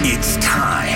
It's time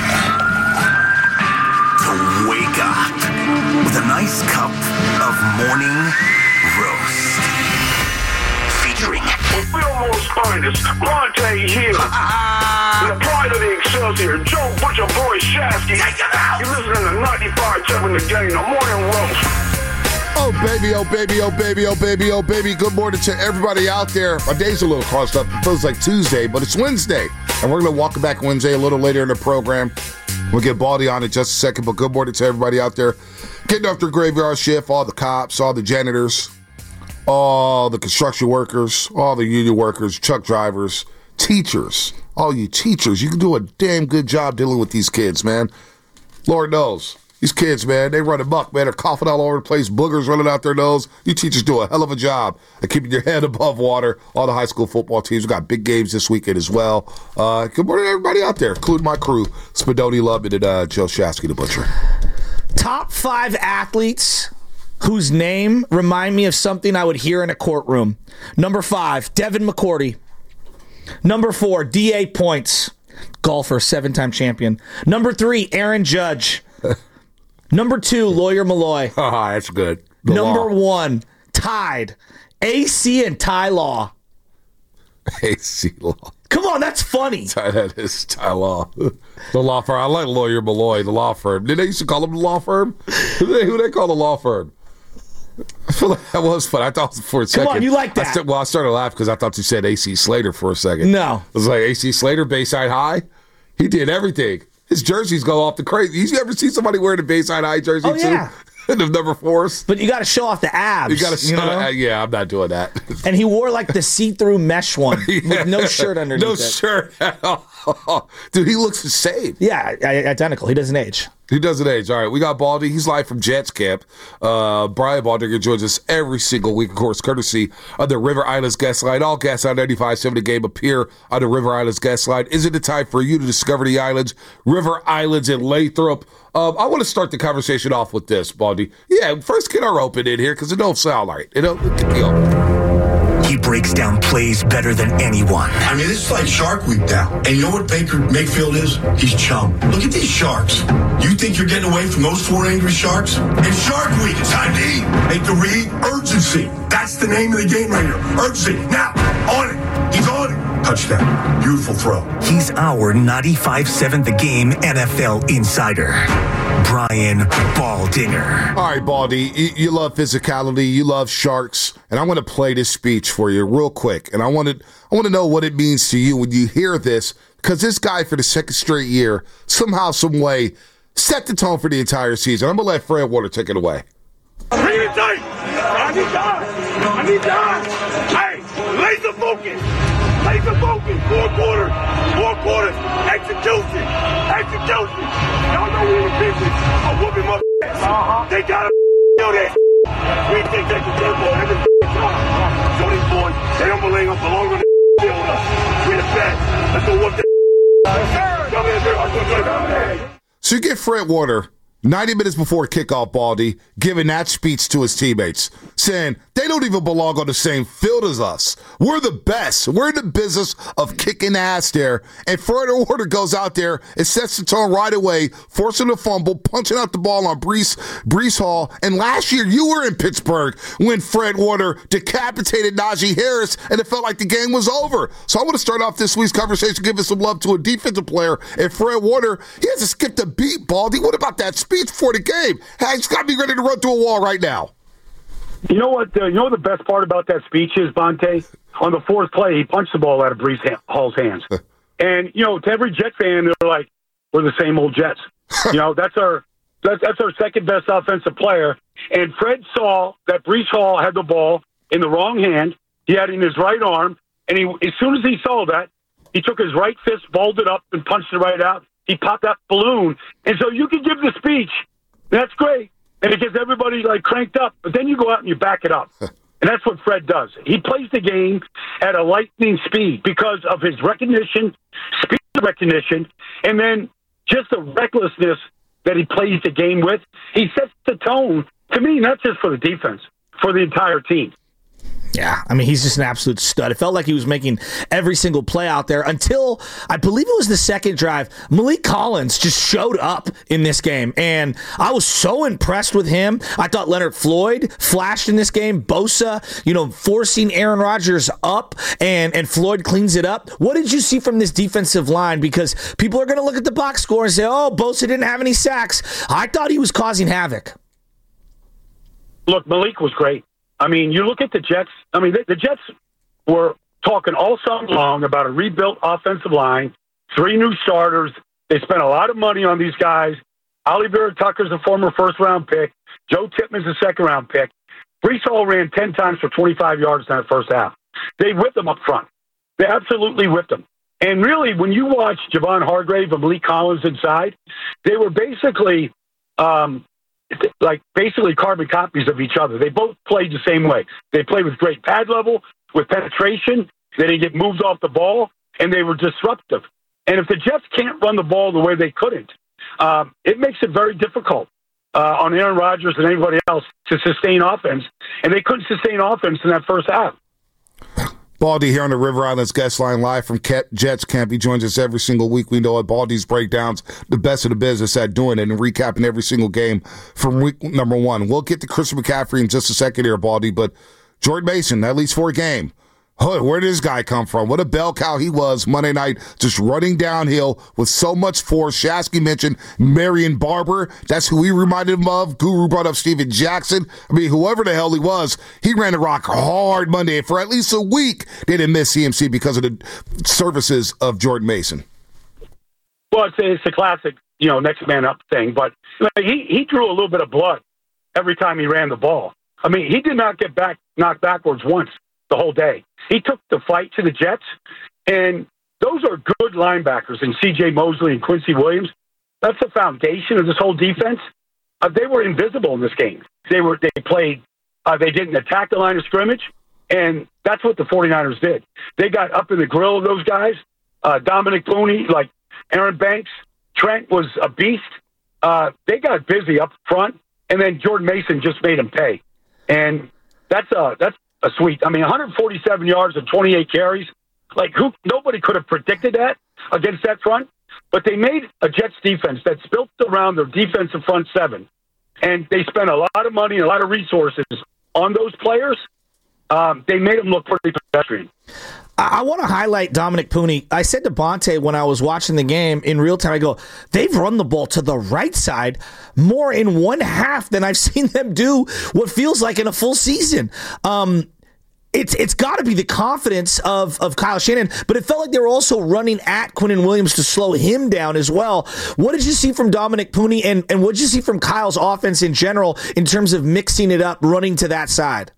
to wake up with a nice cup of morning roast. Featuring Fillmore's finest, Monte Hill. And the pride of the Excelsior, Joe Butcher Boy Shasky. You're listening to 95.7 The Game, the morning roast. Oh, baby, oh, baby, oh, baby, oh, baby, oh, baby. Good morning to everybody out there. My day's a little crossed up. It feels like Tuesday, but it's Wednesday. And we're going to walk back Wednesday a little later in the program. We'll get Baldy on in just a second, but good morning to everybody out there. Getting off their graveyard shift, all the cops, all the janitors, all the construction workers, all the union workers, truck drivers, teachers, all you teachers. You can do a damn good job dealing with these kids, man. Lord knows. These kids, man, they run amok, man. They're coughing all over the place, boogers running out their nose. You teachers do a hell of a job of keeping your head above water. All the high school football teams, we got big games this weekend as well. Good morning to everybody out there, including my crew, Spadoni Lubman and Joe Shasky, the Butcher. Top 5 athletes whose name remind me of something I would hear in a courtroom. Number 5, Devin McCourty. Number 4, D.A. Points, golfer, 7-time champion. Number 3, Aaron Judge. Number 2, Lawyer Malloy. Oh, that's good. Number 1, tied, AC and Ty Law. AC Law. Come on, that's funny. That is Ty Law. The law firm. I like Lawyer Malloy, the law firm. Did they used to call him the law firm? Who they call the law firm? I feel like that was fun. I thought for a second. Come on, you like that. I started laughing because I thought you said AC Slater for a second. No. It was like AC Slater, Bayside High. He did everything. His jerseys go off the crazy. You ever see somebody wearing a Bayside High jersey too? Yeah. The number 4s. But you got to show off the abs. You got to show. Yeah, I'm not doing that. And he wore like the see-through mesh one with no shirt underneath. No it. shirt at all. Dude, he looks the same. Yeah, identical. He doesn't age. He doesn't age. All right, we got Baldy. He's live from Jets camp. Brian Baldinger joins us every single week, of course, courtesy of the River Islands Guest Line. All guests on 95.7 The Game appear on the River Islands Guest Line. Is it the time for you to discover the islands, River Islands in Lathrop? I want to start the conversation off with this, Baldy. Yeah, first get our open in here because it don't sound right. It don't get the open. He breaks down plays better than anyone. I mean, this is like Shark Week now. And you know what Baker Mayfield is? He's chum. Look at these sharks. You think you're getting away from those 4 angry sharks? It's Shark Week. It's time to eat. Make the read. Urgency. That's the name of the game right here. Urgency. Now, on it. He's on it. Touchdown. Beautiful throw. He's our 95.7 The Game NFL insider, Brian Baldinger. All right, Baldy, you love physicality, you love sharks, and I'm going to play this speech for you real quick. And I want to know what it means to you when you hear this, because this guy for the second straight year, somehow, some way, set the tone for the entire season. I'm going to let Fred Warner take it away. Bring it tight. I need time. Hey, laser focus. Laser focus. 4 quarters. 4 quarters. Execution. Y'all know we're in business. I'm whooping my ass. They gotta know that. We think they can tempo every time. So these boys, they don't belong on the field. We're the best. Let's go whoop that. Come here. So you get Fred Warner 90 minutes before kickoff, Baldy, giving that speech to his teammates, saying they don't even belong on the same field as us. We're the best. We're in the business of kicking ass there. And Fred Warner goes out there and sets the tone right away, forcing a fumble, punching out the ball on Breece Hall. And last year, you were in Pittsburgh when Fred Warner decapitated Najee Harris, and it felt like the game was over. So I want to start off this week's conversation giving some love to a defensive player. And Fred Warner, he hasn't skipped a beat, Baldy. What about that speech before the game? He's got to be ready to run through a wall right now. You know what? You know the best part about that speech is, Bonte? On the 4th play, he punched the ball out of Breece Hall's hands. And, you know, to every Jet fan, they're like, we're the same old Jets. You know, that's our second best offensive player. And Fred saw that Breece Hall had the ball in the wrong hand. He had it in his right arm. And as soon as he saw that, he took his right fist, balled it up, and punched it right out. He popped that balloon. And so you can give the speech. That's great. And it gets everybody, like, cranked up. But then you go out and you back it up. And that's what Fred does. He plays the game at a lightning speed because of his recognition, speed recognition, and then just the recklessness that he plays the game with. He sets the tone, to me, not just for the defense, for the entire team. Yeah, I mean, he's just an absolute stud. It felt like he was making every single play out there until, I believe it was the second drive, Malik Collins just showed up in this game, and I was so impressed with him. I thought Leonard Floyd flashed in this game. Bosa, forcing Aaron Rodgers up, and Floyd cleans it up. What did you see from this defensive line? Because people are going to look at the box score and say, oh, Bosa didn't have any sacks. I thought he was causing havoc. Look, Malik was great. I mean, you look at the Jets. I mean, the Jets were talking all summer long about a rebuilt offensive line, 3 new starters. They spent a lot of money on these guys. Ollie Vera-Tucker's a former first-round pick. Joe Tippmann's a second-round pick. Breece Hall ran 10 times for 25 yards in that first half. They whipped them up front. They absolutely whipped them. And really, when you watch Javon Hargrave and Malik Collins inside, they were basically carbon copies of each other. They both played the same way. They played with great pad level, with penetration. They didn't get moved off the ball, and they were disruptive. And if the Jets can't run the ball the way they couldn't, it makes it very difficult on Aaron Rodgers and anybody else to sustain offense. And they couldn't sustain offense in that first half. Baldy here on the River Islands guest line live from Jets Camp. He joins us every single week. We know at Baldy's Breakdowns, the best of the business at doing it and recapping every single game from week number 1. We'll get to Christian McCaffrey in just a second here, Baldy, but Jordan Mason, at least for a game. Where did this guy come from? What a bell cow he was Monday night, just running downhill with so much force. Shasky mentioned Marion Barber. That's who he reminded him of. Guru brought up Steven Jackson. I mean, whoever the hell he was, he ran the rock hard Monday. For at least a week, they didn't miss CMC because of the services of Jordan Mason. Well, it's a classic, next man up thing. But he drew a little bit of blood every time he ran the ball. I mean, he did not get knocked backwards once the whole day. He took the fight to the Jets, and those are good linebackers in C.J. Mosley and Quincy Williams. That's the foundation of this whole defense. They were invisible in this game. They didn't attack the line of scrimmage, and that's what the 49ers did. They got up in the grill of those guys. Dominic Pooney, like Aaron Banks, Trent was a beast. They got busy up front, and then Jordan Mason just made them pay. And that's a sweet. I mean, 147 yards and 28 carries. Nobody could have predicted that against that front. But they made a Jets defense that's built around their defensive front 7. And they spent a lot of money and a lot of resources on those players. They made them look pretty pedestrian. I want to highlight Dominic Pooney. I said to Bonte when I was watching the game in real time, I go, they've run the ball to the right side more in one half than I've seen them do what feels like in a full season. It's got to be the confidence of Kyle Shanahan, but it felt like they were also running at Quinnen Williams to slow him down as well. What did you see from Dominic Pooney, and what did you see from Kyle's offense in general in terms of mixing it up, running to that side?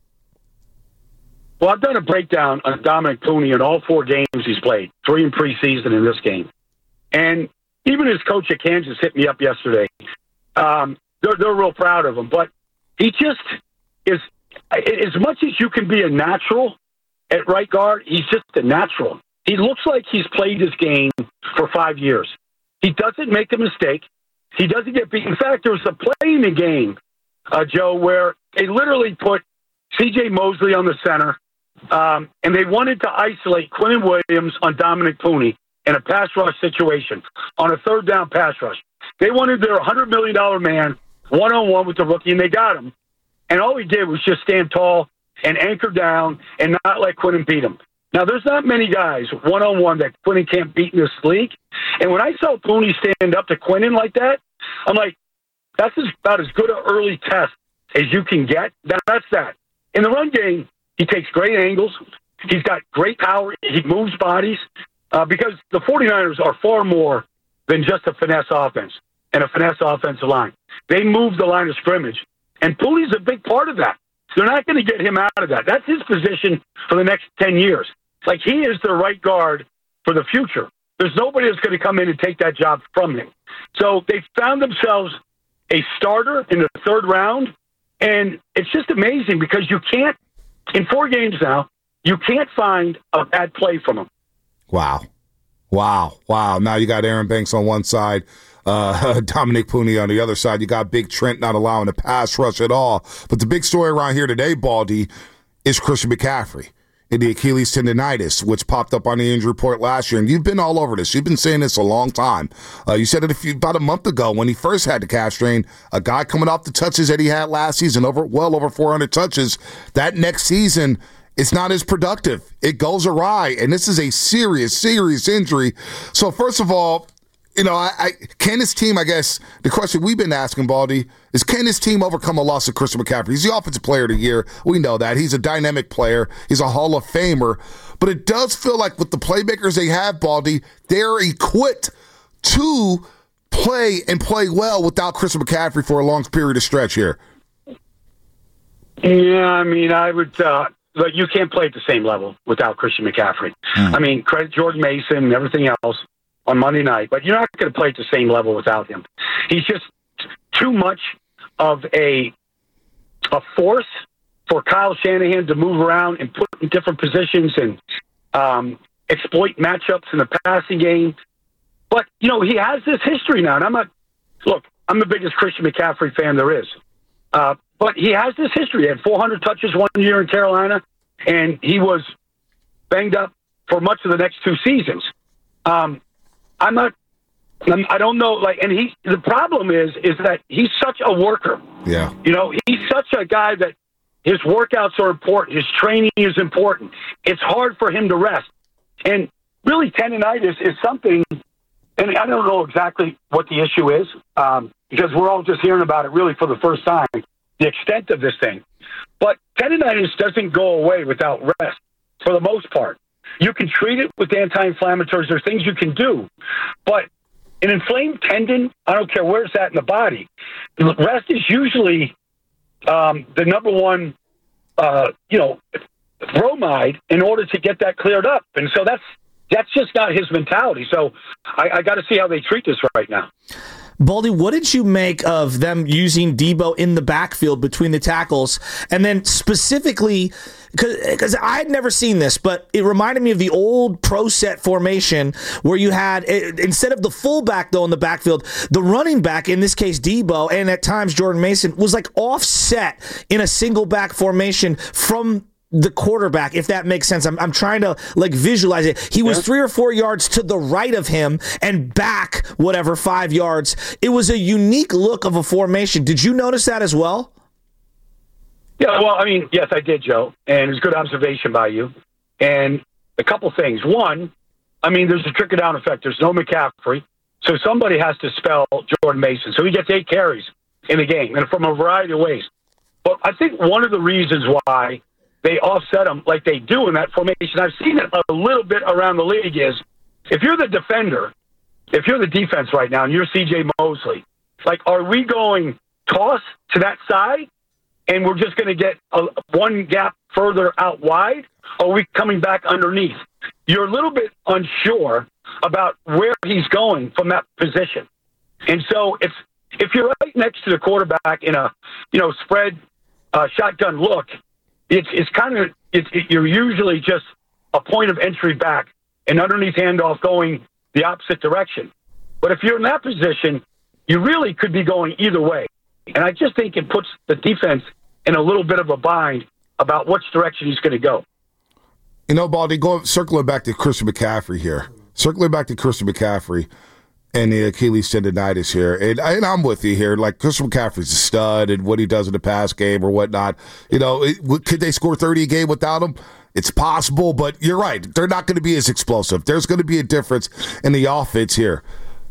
Well, I've done a breakdown on Dominic Pooney in all 4 games he's played, 3 in preseason in this game. And even his coach at Kansas hit me up yesterday. They're real proud of him. But he just is, as much as you can be a natural at right guard, he's just a natural. He looks like he's played his game for 5 years. He doesn't make a mistake. He doesn't get beat. In fact, there was a play in the game, Joe, where they literally put C.J. Mosley on the center, and they wanted to isolate Quinnen Williams on Dominic Pooney in a pass rush situation, on a third down pass rush. They wanted their $100 million man one-on-one with the rookie, and they got him. And all he did was just stand tall and anchor down and not let Quinnen beat him. Now, there's not many guys one-on-one that Quinnen can't beat in this league. And when I saw Pooney stand up to Quinnen like that, I'm like, that's about as good an early test as you can get. That's that. In the run game, he takes great angles. He's got great power. He moves bodies because the 49ers are far more than just a finesse offense and a finesse offensive line. They move the line of scrimmage, and Pooney's a big part of that. They're not going to get him out of that. That's his position for the next 10 years. Like, he is the right guard for the future. There's nobody that's going to come in and take that job from him. So they found themselves a starter in the 3rd round, and it's just amazing because you can't, in 4 games now, you can't find a bad play from him. Wow. Now you got Aaron Banks on one side, Dominic Pooney on the other side. You got Big Trent not allowing a pass rush at all. But the big story around here today, Baldy, is Christian McCaffrey and the Achilles tendonitis, which popped up on the injury report last year. And you've been all over this. You've been saying this a long time. You said it about a month ago when he first had the calf strain. A guy coming off the touches that he had last season, well over 400 touches. That next season, it's not as productive. It goes awry, and this is a serious injury. So first of all, can this team, I guess, the question we've been asking, Baldy, is can this team overcome a loss of Christian McCaffrey? He's the Offensive Player of the Year. We know that. He's a dynamic player. He's a Hall of Famer. But it does feel like with the playmakers they have, Baldy, they're equipped to play well without Christian McCaffrey for a long period of stretch here. Yeah, I mean, I would but you can't play at the same level without Christian McCaffrey. I mean, credit Jordan Mason and everything else on Monday night, but you're not going to play at the same level without him. He's just too much of a force for Kyle Shanahan to move around and put in different positions and exploit matchups in the passing game. But, he has this history now, and I'm the biggest Christian McCaffrey fan there is. But he has this history. He had 400 touches one year in Carolina, and he was banged up for much of the next two seasons. I don't know, and the problem is that he's such a worker. Yeah. He's such a guy that his workouts are important. His training is important. It's hard for him to rest. And really, tendonitis is something, and I don't know exactly what the issue is, because we're all just hearing about it really for the first time, the extent of this thing. But tendonitis doesn't go away without rest, for the most part. You can treat it with anti-inflammatories. There's things you can do. But an inflamed tendon, I don't care where it's at in the body, rest is usually the number one, bromide in order to get that cleared up. And so that's just not his mentality. So I got to see how they treat this right now. Baldy, what did you make of them using Debo in the backfield between the tackles? And then specifically, because I had never seen this, but it reminded me of the old pro set formation where you had, instead of the fullback, though, in the backfield, the running back, in this case Debo, and at times Jordan Mason, was like offset in a single back formation from the quarterback, if that makes sense. I'm trying to visualize it. He was 3 or 4 yards to the right of him and back 5 yards. It was a unique look of a formation. Did you notice that as well? Yeah, well, I mean, yes, I did, Joe. And it was a good observation by you. And a couple things. One, I mean, there's a trickle-down effect. There's no McCaffrey. So somebody has to spell Jordan Mason. So he gets 8 carries in the game, and from a variety of ways. But I think one of the reasons why they offset them like they do in that formation, I've seen it a little bit around the league, is if you're the defender, if you're the defense right now and you're C.J. Mosley, are we going toss to that side and we're just going to get one gap further out wide, or are we coming back underneath? You're a little bit unsure about where he's going from that position. And so if you're right next to the quarterback in a spread shotgun look, you're usually just a point of entry back, and underneath handoff going the opposite direction. But if you're in that position, you really could be going either way. And I just think it puts the defense in a little bit of a bind about which direction he's going to go. Baldy, circling back to Christian McCaffrey here. Circling back to Christian McCaffrey and the Achilles tendonitis here. And I'm with you here. Christian McCaffrey's a stud, and what he does in the pass game or whatnot. Could they score 30 a game without him? It's possible, but you're right. They're not going to be as explosive. There's going to be a difference in the offense here.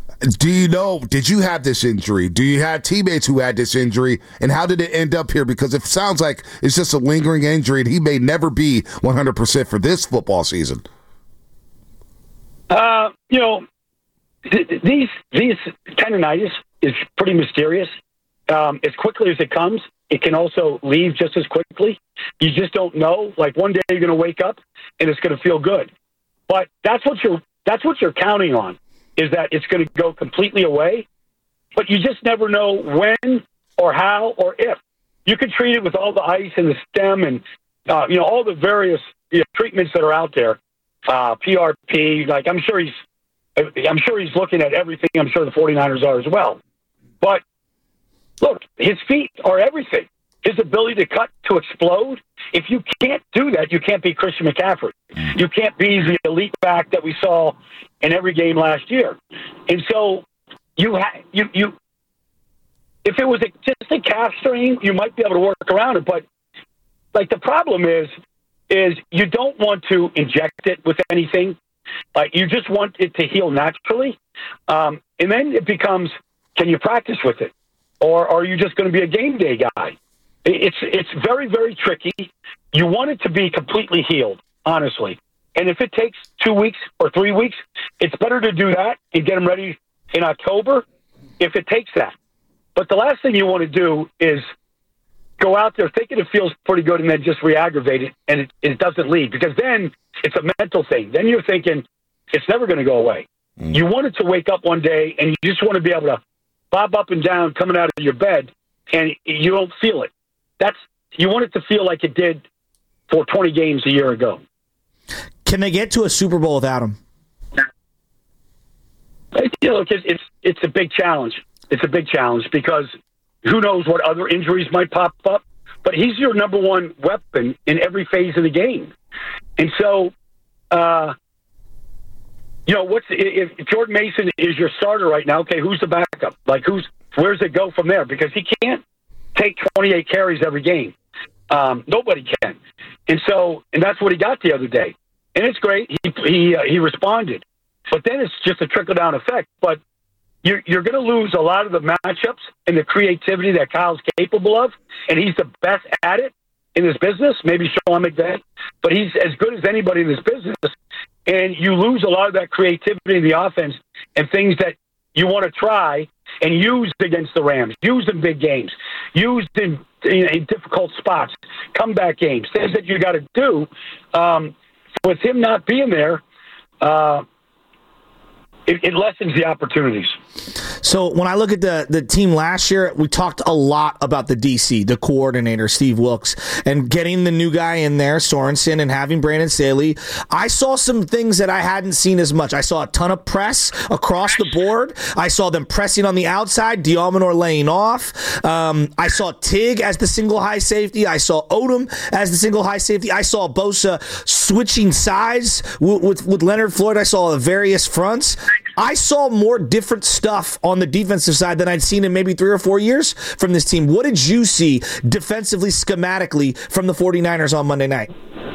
Did you have this injury? Do you have teammates who had this injury? And how did it end up here? Because it sounds like it's just a lingering injury, and he may never be 100% for this football season. These tendonitis is pretty mysterious. As quickly as it comes, it can also leave just as quickly. You just don't know. One day you're going to wake up and it's going to feel good, but that's what you're counting on, is that it's going to go completely away. But you just never know when or how or if. You can treat it with all the ice and the stem and all the various treatments that are out there. PRP. I'm sure he's looking at everything. I'm sure the 49ers are as well. But look, his feet are everything. his ability to cut, to explode. If you can't do that, you can't be Christian McCaffrey. You can't be the elite back that we saw in every game last year. And so if it was just a calf strain, you might be able to work around it. But like the problem is you don't want to inject it with anything. Like you just want it to heal naturally. And then it becomes, can you practice with it? Or are you just going to be a game day guy? It's very, very tricky. You want it to be completely healed, honestly. And if it takes 2 weeks or 3 weeks, it's better to do that and get them ready in October if it takes that. But the last thing you want to do is go out there thinking it feels pretty good and then just re-aggravate it and it doesn't leave, because then it's a mental thing. Then you're thinking it's never going to go away. You want it to wake up one day and you just want to be able to bob up and down coming out of your bed and you don't feel it. You want it to feel like it did for 20 games a year ago. Can they get to a Super Bowl without him? It's a big challenge. It's a big challenge because who knows what other injuries might pop up, but he's your number one weapon in every phase of the game. And so, if Jordan Mason is your starter right now, okay, who's the backup? Like, where's it go from there? Because he can't take 28 carries every game. Nobody can. And that's what he got the other day. And it's great. He responded. But then it's just a trickle-down effect. But you're going to lose a lot of the matchups and the creativity that Kyle's capable of, and he's the best at it in this business, maybe Sean McVay, but he's as good as anybody in this business. And you lose a lot of that creativity in the offense and things that you want to try and use against the Rams, use in big games, used in difficult spots, comeback games, things that you got to do. With him not being there, it lessens the opportunities. So when I look at the team last year, we talked a lot about the DC, the coordinator, Steve Wilks, and getting the new guy in there, Sorensen, and having Brandon Staley. I saw some things that I hadn't seen as much. I saw a ton of press across the board. I saw them pressing on the outside, Diamanor laying off. I saw Tig as the single high safety. I saw Odom as the single high safety. I saw Bosa switching sides with Leonard Floyd. I saw various fronts. I saw more different stuff on the defensive side than I'd seen in maybe 3 or 4 years from this team. What did you see defensively, schematically from the 49ers on Monday night?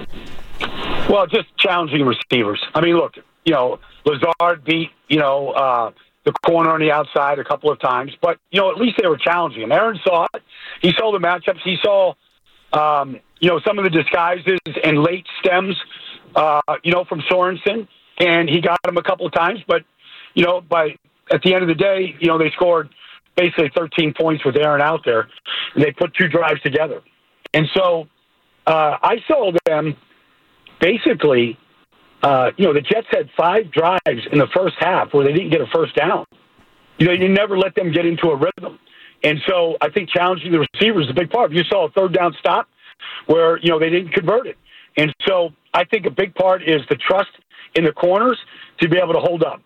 Well, just challenging receivers. I mean, look, Lazard beat, the corner on the outside a couple of times, but, at least they were challenging him. Aaron saw it. He saw the matchups. He saw, some of the disguises and late stems, from Sorensen, and he got him a couple of times, but at the end of the day, they scored basically 13 points with Aaron out there, and they put 2 drives together. And so I saw them basically, the Jets had 5 drives in the first half where they didn't get a first down. You never let them get into a rhythm. And so I think challenging the receivers is a big part. You saw a 3rd down stop where, they didn't convert it. And so I think a big part is the trust in the corners to be able to hold up.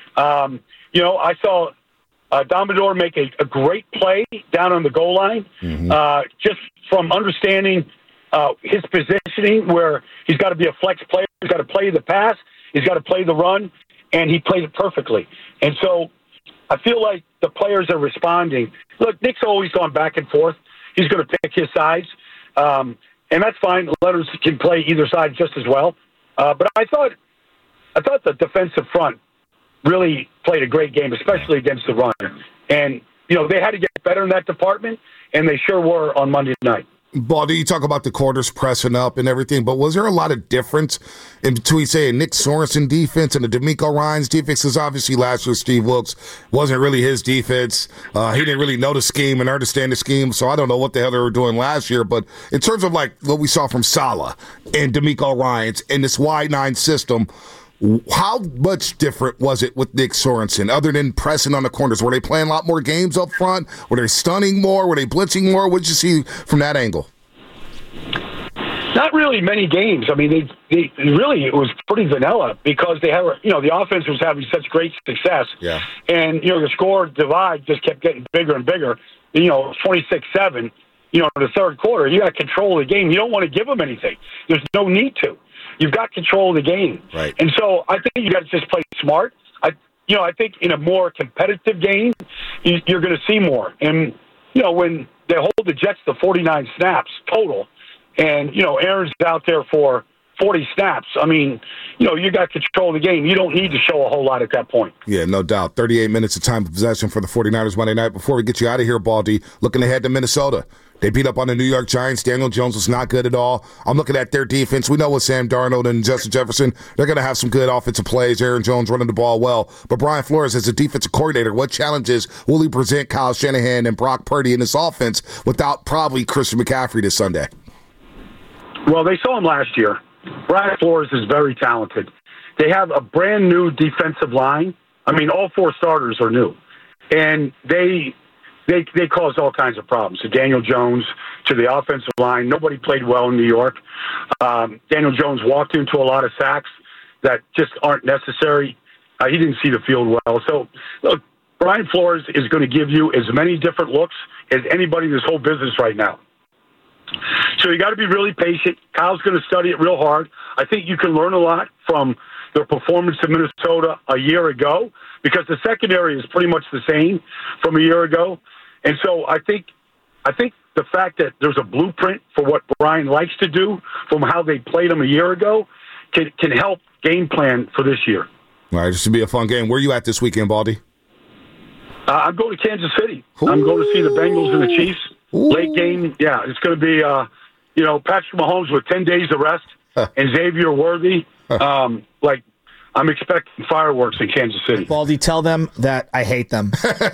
I saw Diamanor make a great play down on the goal line, just from understanding his positioning where he's got to be a flex player. He's got to play the pass. He's got to play the run, and he played it perfectly. And so I feel like the players are responding. Look, Nick's always gone back and forth. He's going to pick his sides, and that's fine. Letters can play either side just as well. But I thought the defensive front really played a great game, especially against the run. And, they had to get better in that department, and they sure were on Monday night. Baldy, you talk about the quarters pressing up and everything, but was there a lot of difference in between, say, a Nick Sorensen defense and a D'Amico Ryans defense? Because obviously last year Steve Wilks wasn't really his defense. He didn't really know the scheme and understand the scheme, so I don't know what the hell they were doing last year. But in terms of like what we saw from Saleh and D'Amico Ryans in this wide 9 system, how much different was it with Nick Sorensen other than pressing on the corners? Were they playing a lot more games up front? Were they stunning more? Were they blitzing more? What did you see from that angle? Not really many games. I mean, it was pretty vanilla because they have, the offense was having such great success. Yeah. And, the score divide just kept getting bigger and bigger. 26-7. in the third quarter. You got control of the game. You don't want to give them anything. There's no need to. You've got control of the game. Right. And so I think you got to just play smart. I think in a more competitive game, you're going to see more. And, when they hold the Jets to 49 snaps total, and, Aaron's out there for 40 snaps, I mean, you got control of the game. You don't need to show a whole lot at that point. Yeah, no doubt. 38 minutes of time of possession for the 49ers Monday night. Before we get you out of here, Baldy, looking ahead to Minnesota. They beat up on the New York Giants. Daniel Jones was not good at all. I'm looking at their defense. We know with Sam Darnold and Justin Jefferson, they're going to have some good offensive plays. Aaron Jones running the ball well. But Brian Flores, as a defensive coordinator, what challenges will he present Kyle Shanahan and Brock Purdy in this offense without probably Christian McCaffrey this Sunday? Well, they saw him last year. Brian Flores is very talented. They have a brand new defensive line. I mean, all four starters are new. And they caused all kinds of problems. To Daniel Jones, to the offensive line. Nobody played well in New York. Daniel Jones walked into a lot of sacks that just aren't necessary. He didn't see the field well. So, look, Brian Flores is going to give you as many different looks as anybody in this whole business right now. So you got to be really patient. Kyle's going to study it real hard. I think you can learn a lot from their performance in Minnesota a year ago, because the secondary is pretty much the same from a year ago. And so I think the fact that there's a blueprint for what Brian likes to do from how they played him a year ago can help game plan for this year. All right, this should be a fun game. Where are you at this weekend, Baldy? I'm going to Kansas City. I'm going to see the Bengals and the Chiefs. Late game, yeah. It's going to be, Patrick Mahomes with 10 days of rest and Xavier Worthy. I'm expecting fireworks in Kansas City. Baldy, tell them that I hate them.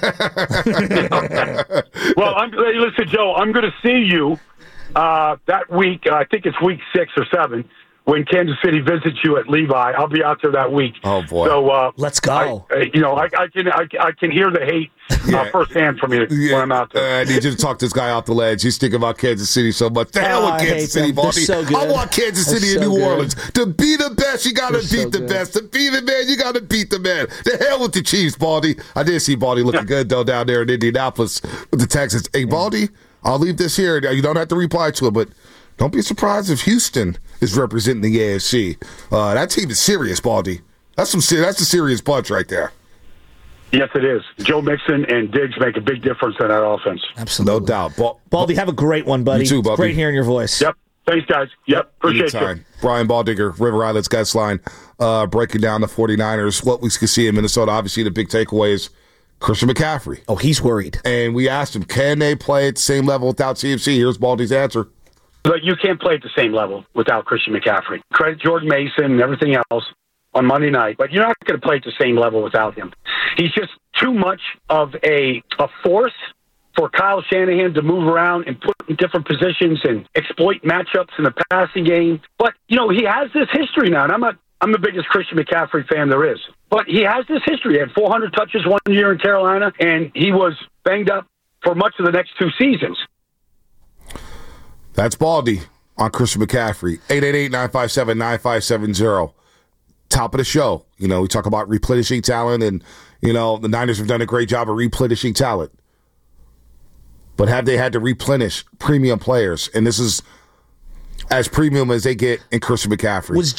Well, listen, Joe, I'm going to see you that week. I think it's week 6 or 7. When Kansas City visits you at Levi, I'll be out there that week. Oh boy! So let's go. I can hear the hate firsthand from you when I'm out there. I need you to talk this guy off the ledge. He's thinking about Kansas City so much. The hell with Kansas City, Baldy. So I want Kansas City and New Orleans to be the best. You got to beat the best. To be the man, you got to beat the man. The hell with the Chiefs, Baldy. I did see Baldy looking good though down there in Indianapolis with the Texans. Hey, Baldy, I'll leave this here. You don't have to reply to it, but don't be surprised if Houston is representing the AFC. That team is serious, Baldy. That's a serious punch right there. Yes, it is. Joe Mixon and Diggs make a big difference in that offense. Absolutely. No doubt. Baldy, have a great one, buddy. You too, Baldy. Great hearing your voice. Yep. Thanks, guys. Yep. Appreciate you. Brian Baldinger, River Islands guest line, breaking down the 49ers. What we can see in Minnesota, obviously the big takeaway is Christian McCaffrey. Oh, he's worried. And we asked him, can they play at the same level without CMC? Here's Baldy's answer. But you can't play at the same level without Christian McCaffrey. Credit Jordan Mason and everything else on Monday night, but you're not going to play at the same level without him. He's just too much of a force for Kyle Shanahan to move around and put in different positions and exploit matchups in the passing game. But, he has this history now, and I'm the biggest Christian McCaffrey fan there is. But he has this history. He had 400 touches one year in Carolina, and he was banged up for much of the next 2 seasons. That's Baldy on Christian McCaffrey. 888-957-9570. Top of the show. We talk about replenishing talent, and, the Niners have done a great job of replenishing talent. But have they had to replenish premium players? And this is as premium as they get in Christian McCaffrey. Was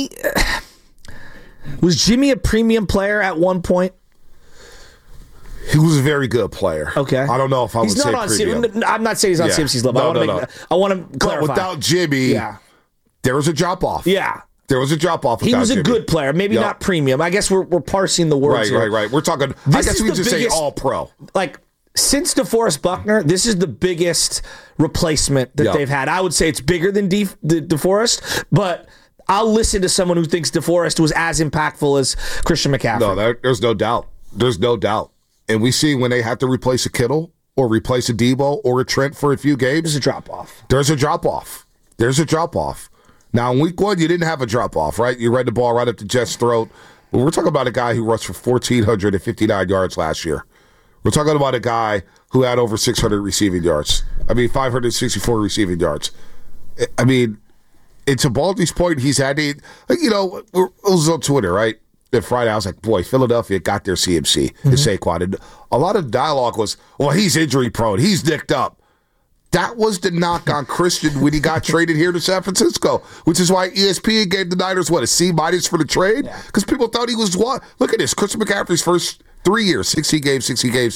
Jimmy a premium player at one point? He was a very good player. Okay. I don't know if I would say premium. I'm not saying he's on CMC's level. No. I want to clarify. But without Jimmy, there was a drop-off. Yeah. There was a drop-off without He was a Jimmy. Good player. Maybe not premium. I guess we're parsing the words here. Right. We're talking, I guess we just say all-pro. Since DeForest Buckner, this is the biggest replacement that they've had. I would say it's bigger than DeForest, but I'll listen to someone who thinks DeForest was as impactful as Christian McCaffrey. No, there's no doubt. There's no doubt. And we see when they have to replace a Kittle or replace a Debo or a Trent for a few games. There's a drop-off. There's a drop-off. Now, in week 1, you didn't have a drop-off, right? You read the ball right up to Jets' throat. But we're talking about a guy who rushed for 1,459 yards last year. We're talking about a guy who had over 600 receiving yards. 564 receiving yards. And to Baldy's point, he's had it was on Twitter, right? That Friday, I was like, boy, Philadelphia got their CMC and Saquon. And a lot of dialogue was, well, he's injury prone. He's nicked up. That was the knock on Christian when he got traded here to San Francisco, which is why ESPN gave the Niners, a C- for the trade? Because people thought he was what? Look at this. Christian McCaffrey's first 3 years, 60 games.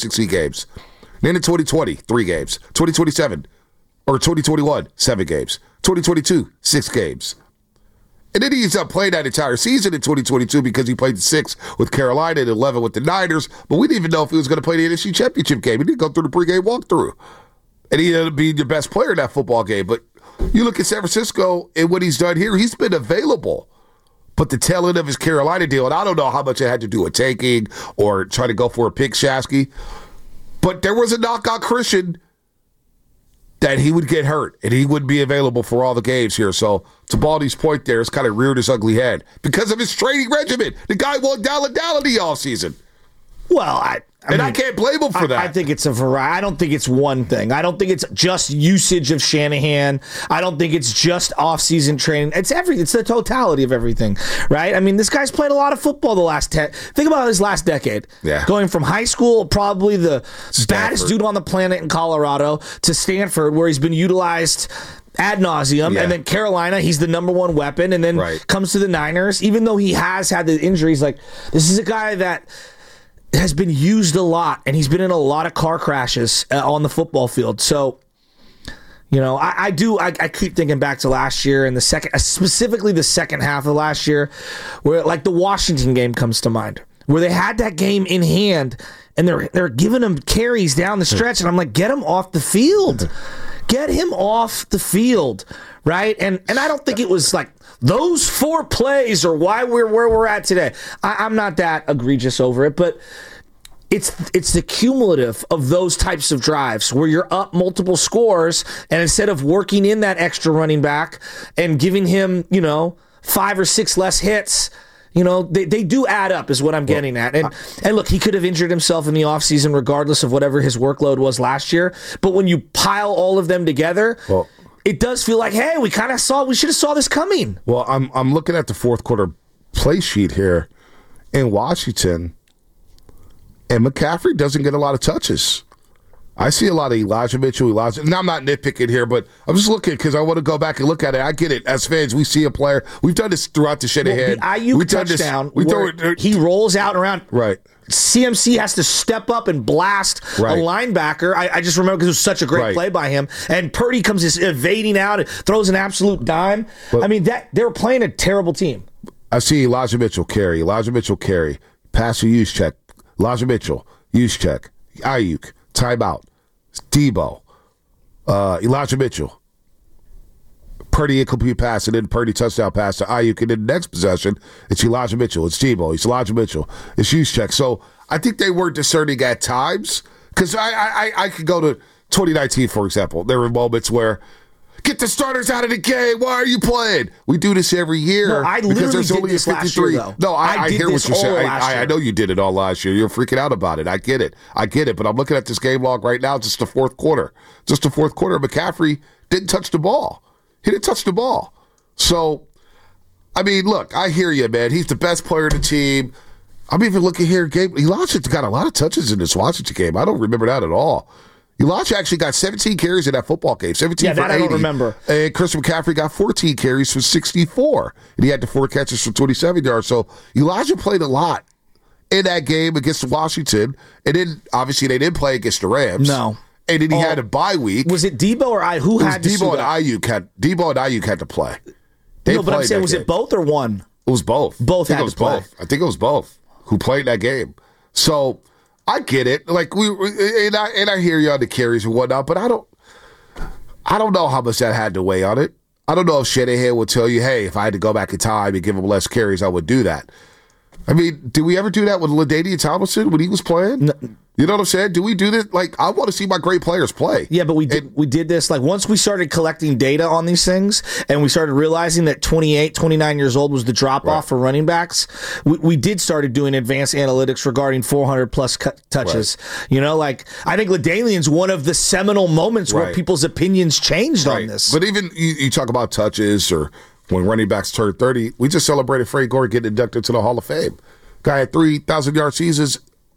Then in 2020, 3 games. 2027, or 2021, 7 games. 2022, 6 games. And then he ends up playing that entire season in 2022 because he played the 6 with Carolina and 11 with the Niners. But we didn't even know if he was going to play the NFC Championship game. He didn't go through the pregame walkthrough. And he ended up being your best player in that football game. But you look at San Francisco and what he's done here, he's been available. But the tail end of his Carolina deal, and I don't know how much it had to do with tanking or trying to go for a pick Shasky, but there was a knock on Christian that he would get hurt and he wouldn't be available for all the games here. So to Baldy's point there, it's kind of reared his ugly head because of his training regimen. The guy won Dallas all season. Well, I can't blame him for that. I think it's a variety. I don't think it's one thing. I don't think it's just usage of Shanahan. I don't think it's just off-season training. It's the totality of everything, right? I mean, this guy's played a lot of football the last think about his last decade. Yeah. Going from high school, probably the baddest dude on the planet in Colorado, to Stanford, where he's been utilized ad nauseum, and then Carolina, he's the number one weapon, and then comes to the Niners. Even though he has had the injuries, like, this is a guy that has been used a lot, and he's been in a lot of car crashes on the football field. So, you know, I keep thinking back to last year and specifically the second half of last year, where like the Washington game comes to mind, where they had that game in hand and they're giving him carries down the stretch, and I'm like, get him off the field. Get him off the field, right? And I don't think it was like those 4 plays are why we're where we're at today. I'm not that egregious over it, but it's the cumulative of those types of drives where you're up multiple scores, and instead of working in that extra running back and giving him, 5 or 6 less hits, they do add up is what I'm getting at. And look, he could have injured himself in the offseason regardless of whatever his workload was last year. But when you pile all of them together, it does feel like, hey, we should have saw this coming. Well, I'm looking at the fourth quarter play sheet here in Washington, and McCaffrey doesn't get a lot of touches. I see a lot of Elijah Mitchell, and I'm not nitpicking here, but I'm just looking because I want to go back and look at it. I get it. As fans, we see a player. We've done this throughout the Shanahan. The Ayuk touchdown, he rolls out and around. Right. CMC has to step up and blast a linebacker. I just remember because it was such a great play by him. And Purdy comes evading out and throws an absolute dime. But, they were playing a terrible team. I see Elijah Mitchell carry. Pass or use check. Elijah Mitchell, use check. Ayuk, timeout. Debo, Elijah Mitchell, Purdy incomplete pass, and then Purdy touchdown pass to Ayuk. And then the next possession, it's Elijah Mitchell, it's Debo, it's Elijah Mitchell, it's Juszczyk. So I think they were discerning at times, because I could go to 2019, for example. There were moments where, get the starters out of the game. Why are you playing? We do this every year. No, I literally did this last year, though. No, I hear what you're saying. I know you did it all last year. You're freaking out about it. I get it. But I'm looking at this game log right now. Just the fourth quarter. McCaffrey didn't touch the ball. He didn't touch the ball. So, look, I hear you, man. He's the best player in the team. I'm even looking here. Elijah got a lot of touches in this Washington game. I don't remember that at all. Elijah actually got 17 carries in that football game. 17 for 80. I don't remember. And Christian McCaffrey got 14 carries for 64. And he had the 4 catches for 27 yards. So Elijah played a lot in that game against Washington. And then, obviously, they didn't play against the Rams. No. And then he had a bye week. Was it Debo or who had to Debo and Ayuk had to play. But I'm saying, was it both or one? It was both. Both had to play. I think it was both who played that game. So I get it. Like I hear you on the carries and whatnot, but I don't know how much that had to weigh on it. I don't know if Shanahan would tell you, hey, if I had to go back in time and give him less carries, I would do that. Did we ever do that with LaDainian Tomlinson when he was playing? No. You know what I'm saying? Do we do this? Like, I want to see my great players play. Yeah, but we did this. Like, once we started collecting data on these things and we started realizing that 28, 29 years old was the drop-off for running backs, we started doing advanced analytics regarding 400-plus touches. Right. I think LaDainian's one of the seminal moments where people's opinions changed on this. But even you talk about touches or when running backs turn 30, we just celebrated Frank Gore getting inducted to the Hall of Fame. Guy had 3,000-yard seasons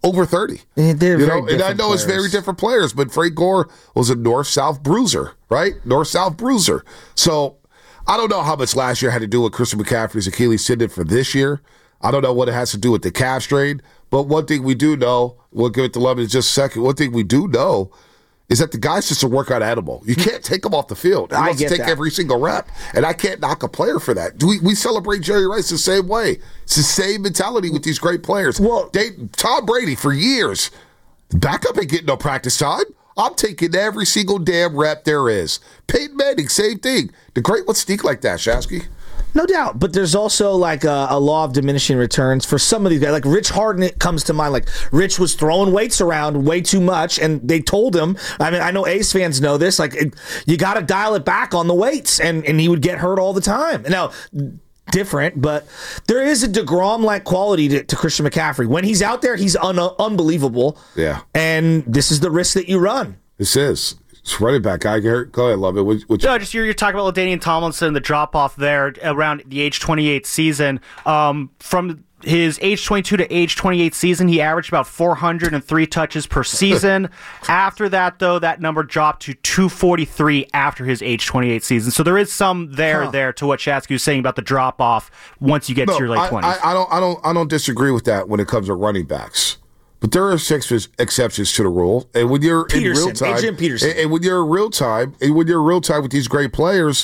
over 30. They're very and I different know it's very players. different players, but Frank Gore was a north-south bruiser, right? North-south bruiser. So I don't know how much last year had to do with Christian McCaffrey's Achilles tendon for this year. I don't know what it has to do with the calf strain, but one thing we do know, we'll give it to Love in just a second, one thing we do know is that the guy's just a workout animal. You can't take him off the field. He wants to take every single rep, and I can't knock a player for that. We celebrate Jerry Rice the same way. It's the same mentality with these great players. Well, Tom Brady, for years, backup ain't getting no practice time. I'm taking every single damn rep there is. Peyton Manning, same thing. The great ones sneak like that, Shasky. No doubt, but there's also like a law of diminishing returns for some of these guys. Like Rich Harden, it comes to mind. Like Rich was throwing weights around way too much, and they told him. I mean, I know Ace fans know this. Like you got to dial it back on the weights, and he would get hurt all the time. Now, different, but there is a DeGrom-like quality to Christian McCaffrey. When he's out there, he's unbelievable. Yeah, and this is the risk that you run. This is. It's running back guy. Go ahead, Love it. No, just you're talking about LaDainian Tomlinson, the drop off there around the age 28 season. From his age 22 to age 28 season, he averaged about 403 touches per season. After that, though, that number dropped to 243 after his age 28 season. So there is some there to what Shasky was saying about the drop off once you get to your late 20s. I don't disagree with that when it comes to running backs. But there are exceptions to the rule, and when you're in real time, and when you're in real time, with these great players,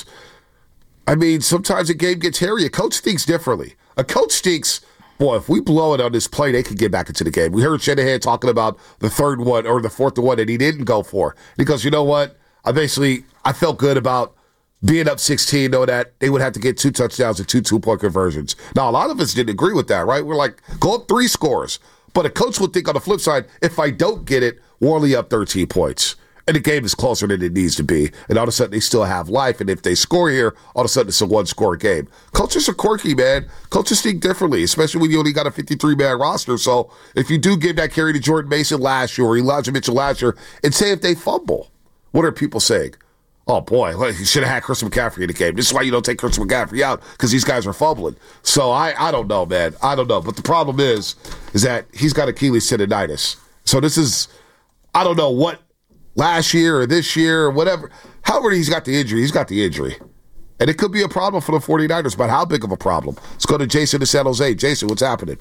I mean, sometimes a game gets hairy. A coach thinks differently. A coach thinks, boy, if we blow it on this play, they could get back into the game. We heard Shanahan talking about the third one or the fourth one that he didn't go for. He goes, you know what? I felt good about being up 16, knowing that they would have to get 2 touchdowns and 2 2-point conversions. Now, a lot of us didn't agree with that, right? We're like, go up 3 scores. But a coach would think on the flip side, if I don't get it, we're only up 13 points. And the game is closer than it needs to be. And all of a sudden, they still have life. And if they score here, all of a sudden, it's a one-score game. Coaches are quirky, man. Coaches think differently, especially when you only got a 53-man roster. So if you do give that carry to Jordan Mason last year or Elijah Mitchell last year, and say if they fumble, what are people saying? Oh, boy, you should have had Christian McCaffrey in the game. This is why you don't take Christian McCaffrey out, because these guys are fumbling. So I don't know, man. I don't know. But the problem is that he's got Achilles tendonitis. So this is, I don't know what, last year or this year or whatever. However he's got the injury, he's got the injury. And it could be a problem for the 49ers, but how big of a problem? Let's go to Jason in San Jose. Jason, what's happening?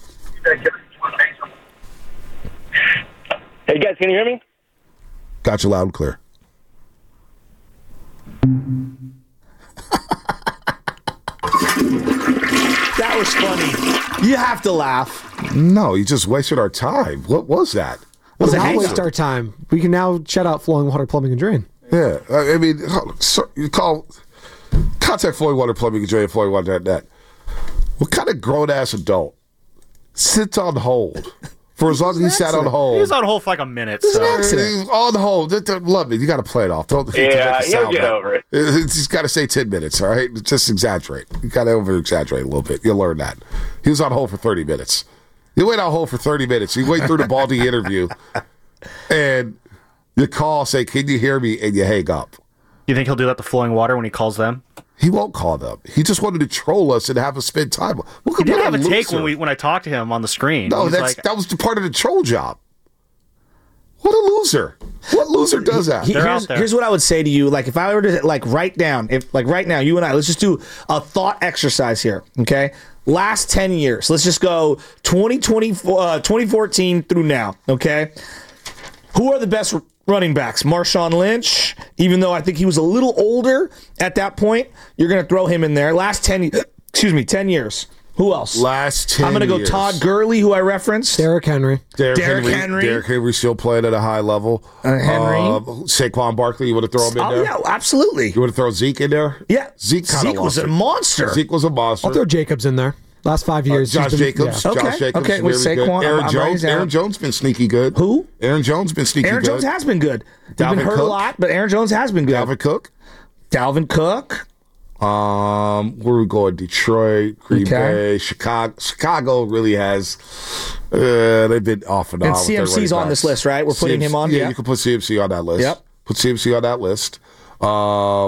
Hey, guys, can you hear me? Got you loud and clear. That was funny. You have to laugh. No, you just wasted our time. What was that? Well, not waste our time. We can now shut out Flowing Water Plumbing and Drain. Yeah, I mean, you contact Flowing Water Plumbing and Drain at flowingwater.net. What kind of grown-ass adult sits on hold for as long as he sat on hold? He was on hold for like a minute. So. He's on hold. Love me. You got to play it off. Don't he'll get over it. He's got to say 10 minutes, all right? Just exaggerate. You got to over-exaggerate a little bit. You'll learn that. He was on hold for 30 minutes. You wait on hold for 30 minutes. You wait through the Baldy interview, and you call, say, can you hear me, and you hang up. You think he'll do that to Flowing Water when he calls them? He won't call them. He just wanted to troll us and have us spend time. He did have a take when I talked to him on the screen. No, that was the part of the troll job. What a loser. What loser does that? Here's what I would say to you. Like, if I were to, write down, right now, you and I, let's just do a thought exercise here, okay? Last 10 years. Let's just go 2014 through now, okay? Who are the best running backs? Marshawn Lynch, even though I think he was a little older at that point, you're going to throw him in there. Last 10 years. Who else? Last 10 years. I'm going to go Todd Gurley, who I referenced. Derrick Henry. Derrick Henry still playing at a high level. Henry. Saquon Barkley, you want to throw him in there? Yeah, absolutely. You want to throw Zeke in there? Yeah. Zeke was a monster. Zeke was a monster. I'll throw Jacobs in there. Last 5 years. Josh Jacobs. Yeah. Josh Jacobs. Okay. With Saquon. Aaron Jones been sneaky good. Who? Aaron Jones been sneaky good. Aaron Jones has been good. He's been hurt a lot, but Aaron Jones has been good. Dalvin Cook. Where are we going? Detroit, Green Bay, Chicago. Chicago really has. They've been off and on. And CMC's on this list, right? We're putting him on. Yeah, you can put CMC on that list. Yep. Put CMC on that list.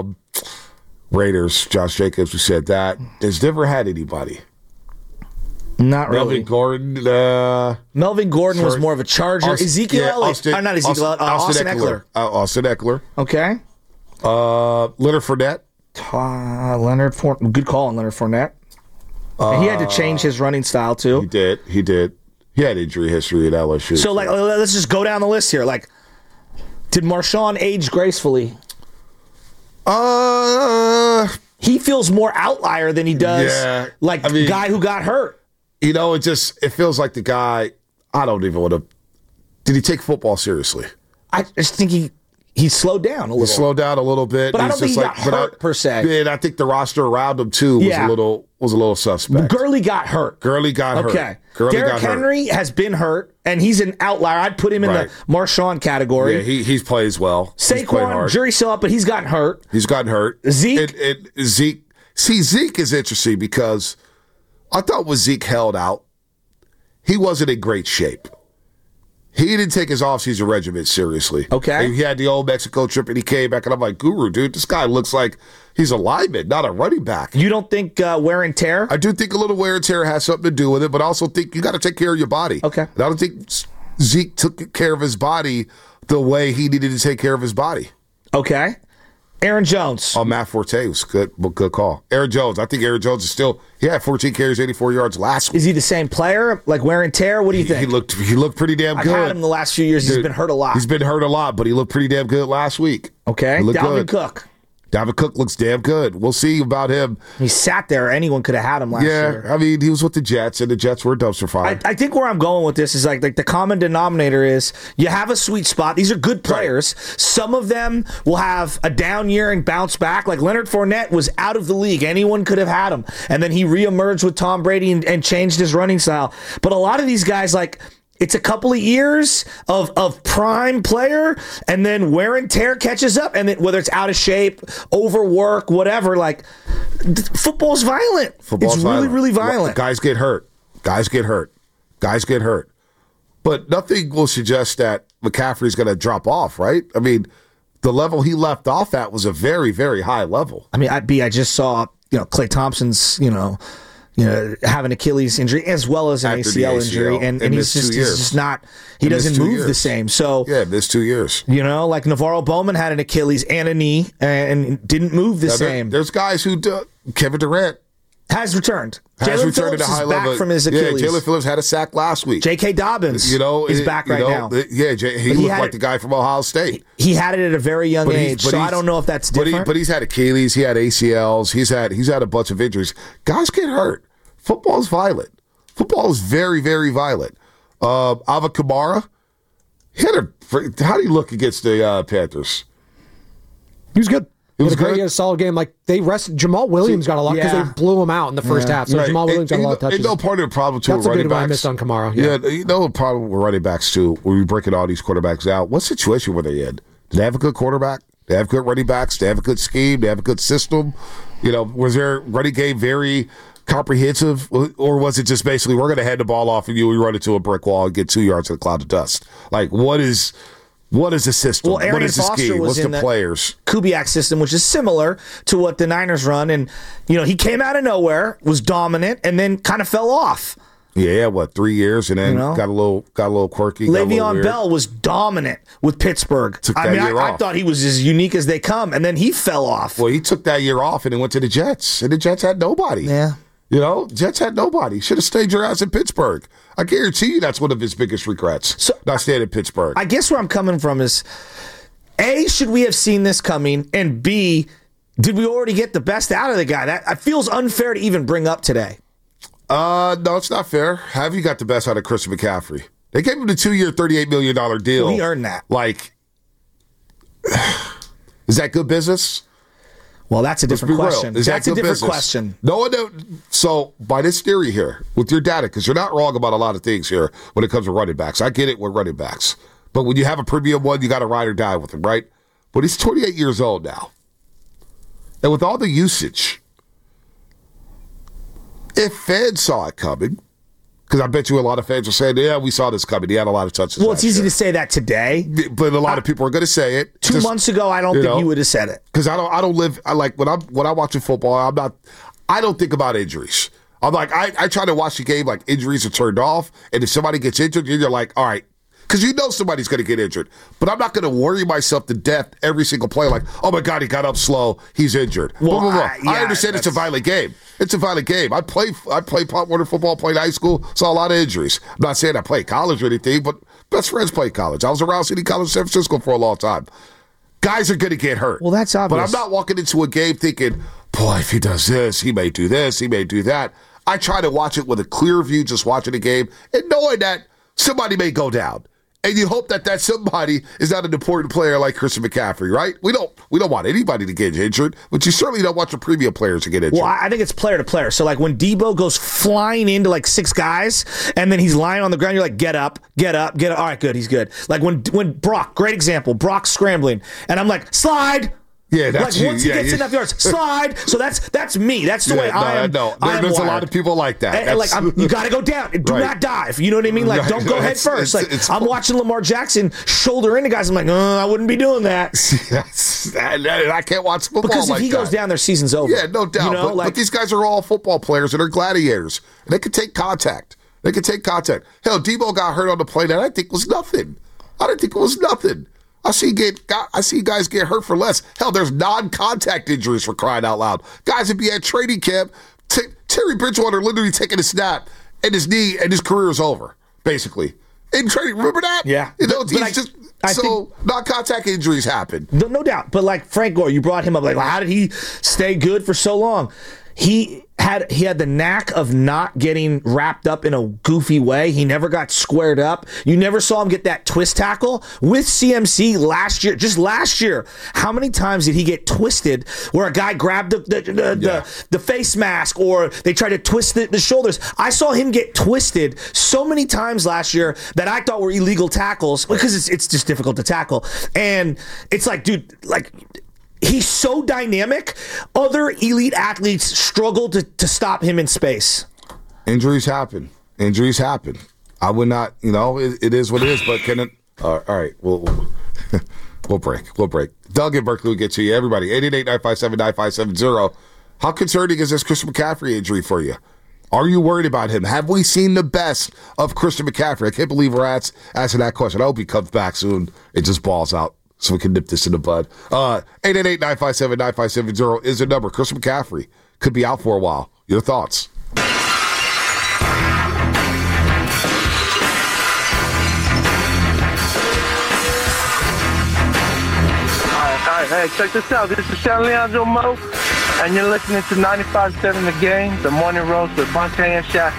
Raiders, Josh Jacobs. We said that. Has never had anybody. Not really. Melvin Gordon. Melvin Gordon was more of a Charger. Ezekiel Elliott. Not Ezekiel Elliott. Austin Eckler. Austin Eckler. Okay. Leonard Fournette. Good call on Leonard Fournette. And he had to change his running style, too. He did. He had injury history at LSU. So, let's just go down the list here. Did Marshawn age gracefully? He feels more outlier than he does the guy who got hurt. It feels like the guy, I don't even want to. Did he take football seriously? I just think he slowed down a little. He slowed down a little bit. But I don't think he got hurt, per se. And I think the roster around him, too, was a little suspect. Gurley got hurt. Okay. Derrick Henry has been hurt, and he's an outlier. I'd put him in the Marshawn category. Yeah, he plays well. Saquon, jury's still up, but he's gotten hurt. Zeke. Zeke is interesting because I thought when Zeke held out, he wasn't in great shape. He didn't take his offseason regimen seriously. Okay. And he had the old Mexico trip, and he came back, and I'm like, Guru, dude, this guy looks like he's a lineman, not a running back. You don't think wear and tear? I do think a little wear and tear has something to do with it, but I also think you got to take care of your body. Okay. And I don't think Zeke took care of his body the way he needed to take care of his body. Okay. Aaron Jones. Oh, Matt Forte was good call. Aaron Jones. I think Aaron Jones is still, he had 14 carries, 84 yards last week. Is he the same player? Like wear and tear? What do you think? He looked pretty damn good. I've had him the last few years. He's been hurt a lot. He's been hurt a lot, but he looked pretty damn good last week. Okay. Dalvin Cook. Dalvin Cook looks damn good. We'll see about him. He sat there. Anyone could have had him last year. Yeah, I mean, he was with the Jets, and the Jets were a dumpster fire. I think where I'm going with this is like the common denominator is you have a sweet spot. These are good players. Right. Some of them will have a down year and bounce back. Like Leonard Fournette was out of the league. Anyone could have had him. And then he reemerged with Tom Brady and changed his running style. But a lot of these guys, it's a couple of years of prime player, and then wear and tear catches up, and then whether it's out of shape, overwork, whatever, football's violent. It's really, really violent. Guys get hurt. But nothing will suggest that McCaffrey's going to drop off, right? I mean, the level he left off at was a very, very high level. I mean, I just saw, Klay Thompson's, having Achilles injury as well as an ACL injury, and he's just not. He doesn't move the same. So missed 2 years. Like Navarro Bowman had an Achilles and a knee and didn't move the same. There's guys who Kevin Durant has returned. Jalen Phillips is back from his Achilles. Yeah, Jalen Phillips had a sack last week. J.K. Dobbins is back right now. Yeah, he looked like the guy from Ohio State. He had it at a very young age, so I don't know if that's different. But he's had Achilles, he had ACLs, he's had a bunch of injuries. Guys get hurt. Football is violent. Football is very, very violent. Alvin Kamara, how did he look against the Panthers? He was good. He was good. He had a solid game. They rested Jamal Williams got a lot because they blew him out in the first half. So right. Jamal Williams got a lot of touches. Part of the problem too. That's a running good backs. one I missed on Kamara. Yeah, the problem with running backs too. When we breaking all these quarterbacks out, what situation were they in? Did they have a good quarterback? They have good running backs. They have a good scheme. They have a good system. Was their running game very comprehensive, or was it just basically we're going to hand the ball off of you, we run into a brick wall and get 2 yards in a cloud of dust? What is the system? Well, what is the Foster scheme? was What's in the players? Kubiak system, which is similar to what the Niners run, and he came out of nowhere, was dominant, and then kind of fell off. Yeah, 3 years, and then got a little quirky. Le'Veon Bell was dominant with Pittsburgh. I thought he was as unique as they come, and then he fell off. Well, he took that year off and then went to the Jets, and the Jets had nobody. Yeah. Jets had nobody. Should have stayed your ass in Pittsburgh. I guarantee you that's one of his biggest regrets, not staying in Pittsburgh. I guess where I'm coming from is, A, should we have seen this coming? And B, did we already get the best out of the guy? That feels unfair to even bring up today. No, it's not fair. Have you got the best out of Christian McCaffrey? They gave him the 2-year, $38 million deal. Well, he earned that. Is that good business? Well, that's a different question. That's a different question. No. So, by this theory here, with your data, because you're not wrong about a lot of things here when it comes to running backs. I get it with running backs. But when you have a premium one, you got to ride or die with him, right? But he's 28 years old now. And with all the usage, if fans saw it coming, because I bet you a lot of fans are saying, yeah, we saw this coming. He had a lot of touches. Well, it's easy to say that today. But a lot of people are going to say it. 2 months ago, I don't think you would have said it. Because I don't live, when I watch football, I don't think about injuries. I'm like, I try to watch the game like injuries are turned off, and if somebody gets injured, you're like, all right, because you know somebody's going to get injured. But I'm not going to worry myself to death every single play like, oh my God, he got up slow, he's injured. Well, I understand it's a violent game. It's a violent game. I played Pop Warner football, played high school, saw a lot of injuries. I'm not saying I played college or anything, but best friends played college. I was around City College, San Francisco for a long time. Guys are going to get hurt. Well, that's obvious. But I'm not walking into a game thinking, boy, if he does this, he may do this, he may do that. I try to watch it with a clear view, just watching the game, and knowing that somebody may go down. And you hope that somebody is not an important player like Christian McCaffrey, right? We don't want anybody to get injured, but you certainly don't want your premium players to get injured. Well, I think it's player to player. So, like, when Debo goes flying into, like, 6 guys, and then he's lying on the ground, you're like, get up. All right, good, he's good. Like, when Brock, great example, Brock's scrambling, and I'm like, slide. Yeah, that's like once he gets enough yards, slide. So that's me. That's the way I am. No, there's a lot of people like that. And like you got to go down. Do not dive. You know what I mean? Like don't go head first. I'm watching Lamar Jackson shoulder into guys. I'm like, I wouldn't be doing that. I can't watch football because if he goes down, their season's over. Yeah, no doubt. You know, but these guys are all football players and they're gladiators. They can take contact. Hell, Debo got hurt on the play that I think was nothing. I didn't think it was nothing. I see guys get hurt for less. Hell, there's non-contact injuries for crying out loud. Guys would be at training camp. Terry Bridgewater literally taking a snap and his knee and his career is over, basically. In training, remember that? Yeah. Non-contact injuries happen. No doubt. But like Frank Gore, you brought him up. Like, well, how did he stay good for so long? He had the knack of not getting wrapped up in a goofy way. He never got squared up. You never saw him get that twist tackle. With CMC last year, how many times did he get twisted where a guy grabbed the face mask or they tried to twist the shoulders? I saw him get twisted so many times last year that I thought were illegal tackles because it's just difficult to tackle. And it's like, dude, like... He's so dynamic. Other elite athletes struggle to stop him in space. Injuries happen. I would not, it is what it is, but can it? All right, we'll break. Doug in Berkeley will get to you. Everybody, 888-957-9570. How concerning is this Christian McCaffrey injury for you? Are you worried about him? Have we seen the best of Christian McCaffrey? I can't believe we're asking that question. I hope he comes back soon. It just balls out. So we can nip this in the bud. 888-957-9570 is the number. Christian McCaffrey could be out for a while. Your thoughts? All right. Hey, check this out. This is Sean Leandro Mo, and you're listening to 95.7 The Game, the Morning Roast with Bonte and Shaq.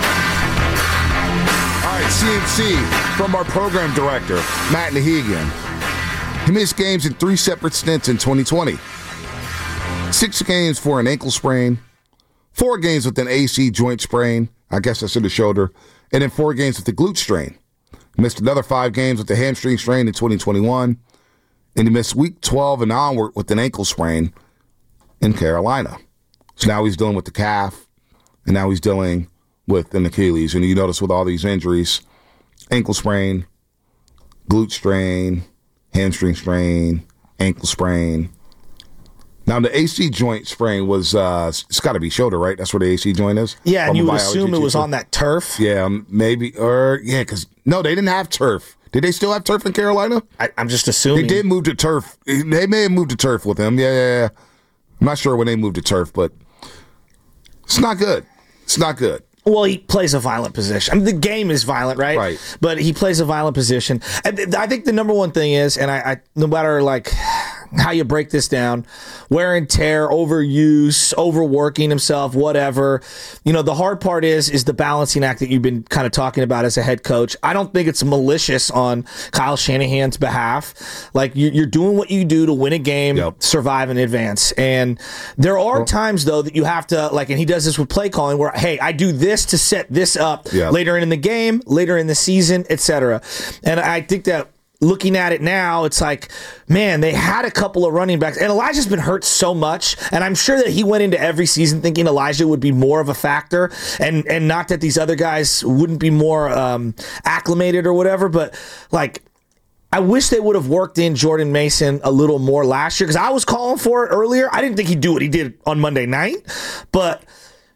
All right, CNC from our program director, Matt Nahigian. He missed games in 3 separate stints in 2020. 6 games for an ankle sprain, 4 games with an AC joint sprain, I guess that's in the shoulder, and then 4 games with the glute strain. He missed another 5 games with the hamstring strain in 2021, and he missed week 12 and onward with an ankle sprain in Carolina. So now he's dealing with the calf, and now he's dealing with an Achilles. And you notice with all these injuries, ankle sprain, glute strain, hamstring strain, ankle sprain. Now, the AC joint sprain was, it's got to be shoulder, right? That's where the AC joint is? Yeah, and you would assume it was on that turf? Yeah, maybe. Because, no, they didn't have turf. Did they still have turf in Carolina? I'm just assuming. They did move to turf. They may have moved to turf with him. Yeah. I'm not sure when they moved to turf, but it's not good. Well, he plays a violent position. I mean, the game is violent, right? Right. But he plays a violent position. And I think the number one thing is, and I no matter like how you break this down, wear and tear, overuse, overworking himself, whatever. The hard part is the balancing act that you've been kind of talking about as a head coach. I don't think it's malicious on Kyle Shanahan's behalf. Like, you're doing what you do to win a game, survive, and advance. And there are times, though, that you have to, like, and he does this with play calling, where, hey, I do this to set this up later in the game, later in the season, etc. And I think that looking at it now, it's like, man, they had a couple of running backs, and Elijah's been hurt so much, and I'm sure that he went into every season thinking Elijah would be more of a factor, and not that these other guys wouldn't be more acclimated or whatever, but like, I wish they would have worked in Jordan Mason a little more last year, because I was calling for it earlier. I didn't think he'd do what he did on Monday night, but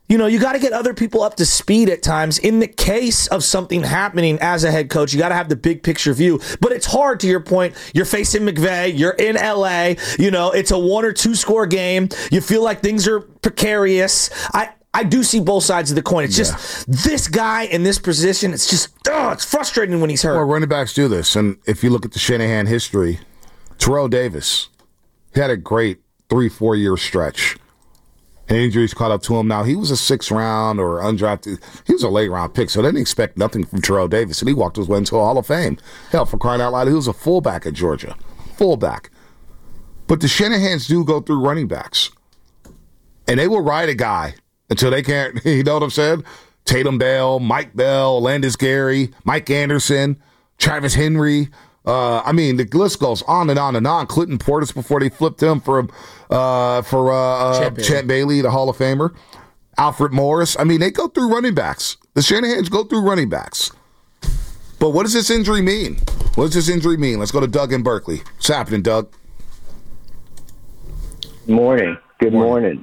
You got to get other people up to speed at times. In the case of something happening as a head coach, you got to have the big picture view. But it's hard, to your point. You're facing McVay. You're in LA. It's a 1 or 2 score game. You feel like things are precarious. I do see both sides of the coin. It's just this guy in this position. It's just, it's frustrating when he's hurt. Well, running backs do this. And if you look at the Shanahan history, Terrell Davis, he had a great 3-4 year stretch. And injuries caught up to him. Now, he was a 6th round or undrafted. He was a late round pick, so they didn't expect nothing from Terrell Davis. And he walked his way into a Hall of Fame. Hell, for crying out loud, he was a fullback at Georgia. Fullback. But the Shanahans do go through running backs. And they will ride a guy until they can't, you know what I'm saying? Tatum Bell, Mike Bell, Landis Gary, Mike Anderson, Travis Henry. The list goes on and on and on. Clinton Portis before they flipped him for Champ Bailey, the Hall of Famer. Alfred Morris. They go through running backs. The Shanahans go through running backs. But what does this injury mean? Let's go to Doug in Berkeley. What's happening, Doug? Morning. Good morning.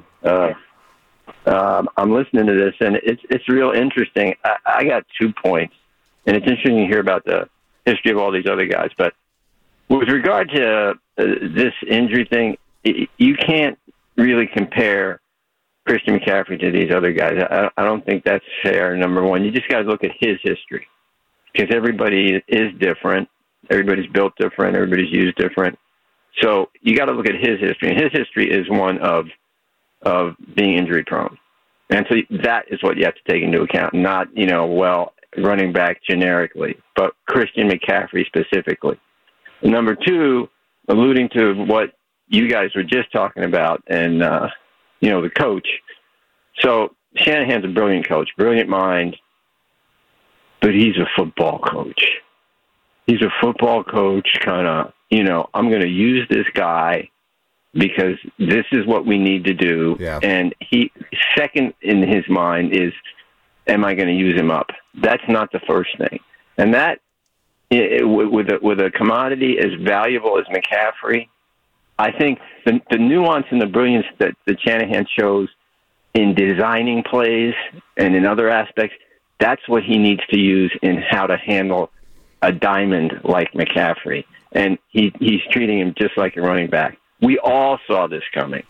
I'm listening to this, and it's real interesting. I got 2 points, and it's interesting to hear about the history of all these other guys. But with regard to this injury thing, you can't really compare Christian McCaffrey to these other guys. I don't think that's fair, number one. You just got to look at his history, because everybody is different. Everybody's built different. Everybody's used different. So you got to look at his history. And his history is one of being injury prone. And so that is what you have to take into account, not, running back generically, but Christian McCaffrey specifically. Number 2, alluding to what you guys were just talking about and, the coach. So Shanahan's a brilliant coach, brilliant mind, but he's a football coach. He's a football coach kind of, I'm going to use this guy because this is what we need to do. Yeah. And he, second in his mind is, am I going to use him up? That's not the first thing. And that, with a commodity as valuable as McCaffrey, I think the nuance and the brilliance that Shanahan shows in designing plays and in other aspects, that's what he needs to use in how to handle a diamond like McCaffrey. And he's treating him just like a running back. We all saw this coming.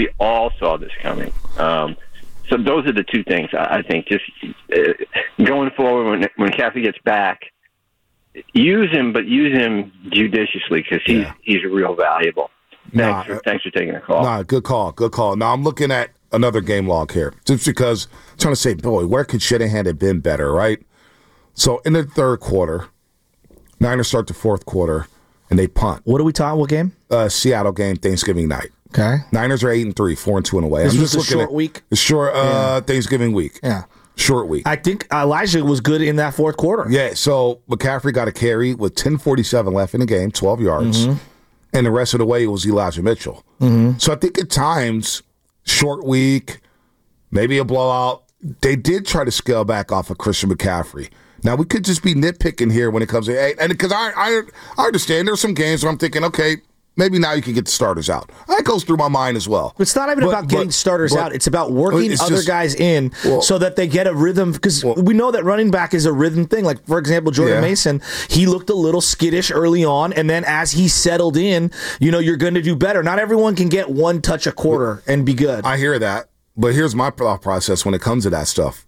So those are the 2 things, I think. Just going forward, when McCaffrey gets back, use him, but use him judiciously because he's real valuable. Thanks for taking the call. Good call. Now, I'm looking at another game log here, just because I'm trying to say, boy, where could Shanahan have been better, right? So in the 3rd quarter, Niners start the 4th quarter, and they punt. What are we talking? What game? Seattle game, Thanksgiving night. Okay. Niners are 8-3, 4-2 in a way. This was a short week. The short Thanksgiving week. Yeah. Short week. I think Elijah was good in that 4th quarter. Yeah. So McCaffrey got a carry with 10:47 left in the game, 12 yards, and the rest of the way it was Elijah Mitchell. So I think at times, short week, maybe a blowout. They did try to scale back off of Christian McCaffrey. Now, we could just be nitpicking here when it comes to – and because I understand there's some games where I'm thinking, okay, maybe now you can get the starters out. That goes through my mind as well. It's not even about getting starters out. It's about working other guys in so that they get a rhythm. Because we know that running back is a rhythm thing. Like, for example, Jordan Mason, he looked a little skittish early on, and then as he settled in, you're going to do better. Not everyone can get 1 touch a quarter and be good. I hear that, but here's my thought process when it comes to that stuff.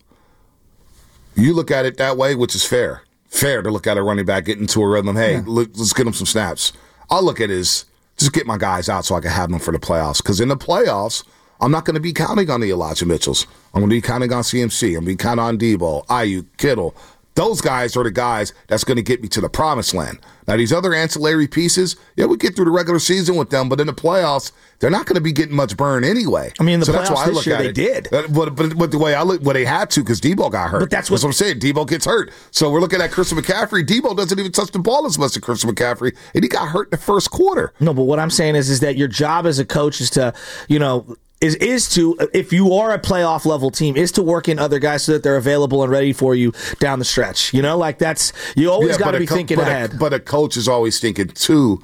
You look at it that way, which is fair. Fair to look at a running back, get into a rhythm. Hey, let's get him some snaps. I'll look at it as just get my guys out so I can have them for the playoffs. Because in the playoffs, I'm not going to be counting on the Elijah Mitchells. I'm going to be counting on CMC. I'm going to be counting on Debo, Ayuk, Kittle. Those guys are the guys that's going to get me to the promised land. Now, these other ancillary pieces, we get through the regular season with them, but in the playoffs, they're not going to be getting much burn anyway. In the playoffs this year, they did. But the way I look, they had to because Debo got hurt. But that's what I'm saying. Debo gets hurt. So we're looking at Christian McCaffrey. Debo doesn't even touch the ball as much as Christian McCaffrey, and he got hurt in the 1st quarter. No, but what I'm saying is that your job as a coach is to, is to, if you are a playoff level team, is to work in other guys so that they're available and ready for you down the stretch. That's, you always got to be thinking ahead. But a coach is always thinking too,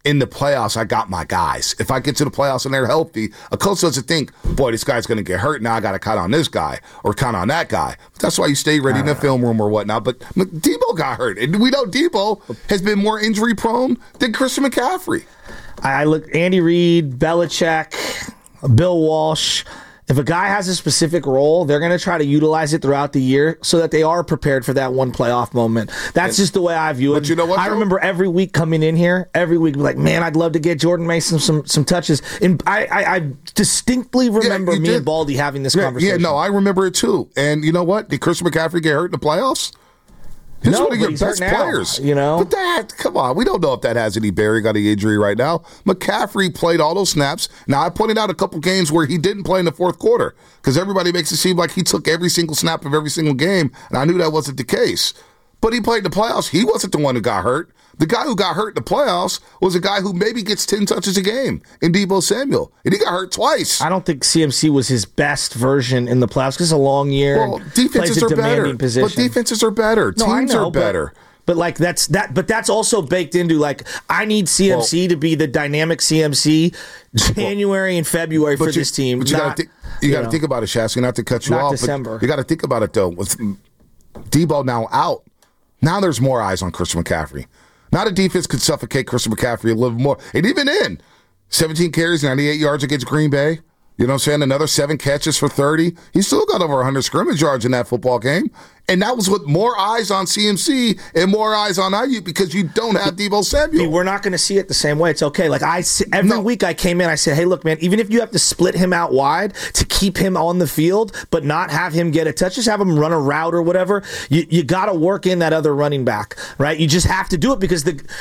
in the playoffs, I got my guys. If I get to the playoffs and they're healthy, a coach doesn't think, boy, this guy's going to get hurt. Now I got to count on this guy or count on that guy. But that's why you stay ready in the film room or whatnot. But Debo got hurt. And we know Debo has been more injury prone than Christian McCaffrey. I look Andy Reid, Belichick, Bill Walsh. If a guy has a specific role, they're going to try to utilize it throughout the year so that they are prepared for that one playoff moment. That's just the way I view it. But you know what, I remember every week coming in here, every week, like, man, I'd love to get Jordan Mason some touches. And I distinctly remember and Baldy having this conversation. Yeah, no, I remember it too. And you know what? Did Christian McCaffrey get hurt in the playoffs? He's one of your best players. But come on, we don't know if that has any bearing on the injury right now. McCaffrey played all those snaps. Now, I pointed out a couple games where he didn't play in the fourth quarter because everybody makes it seem like he took every single snap of every single game, and I knew that wasn't the case. But he played in the playoffs. He wasn't the one who got hurt. The guy who got hurt in the playoffs was a guy who maybe gets 10 touches a game in Deebo Samuel, and he got hurt twice. I don't think CMC was his best version in the playoffs because it's a long year. Well, defenses are better. But defenses are better. Teams are better. But like that's also baked into like I need CMC to be the dynamic CMC January and February for this team. But you got to think about it, Shasky, not to cut you off. December. But you got to think about it though. With Deebo now out, now there's more eyes on Christian McCaffrey. Now the defense could suffocate Christian McCaffrey a little more. And even in 17 carries, 98 yards against Green Bay. You know what I'm saying? Another 7 catches for 30. He still got over 100 scrimmage yards in that football game. And that was with more eyes on CMC and more eyes on IU because you don't have Deebo Samuel. We're not going to see it the same way. It's okay. Like every week I came in, I said, hey, look, man, even if you have to split him out wide to keep him on the field but not have him get a touch, just have him run a route or whatever, you got to work in that other running back, right? You just have to do it because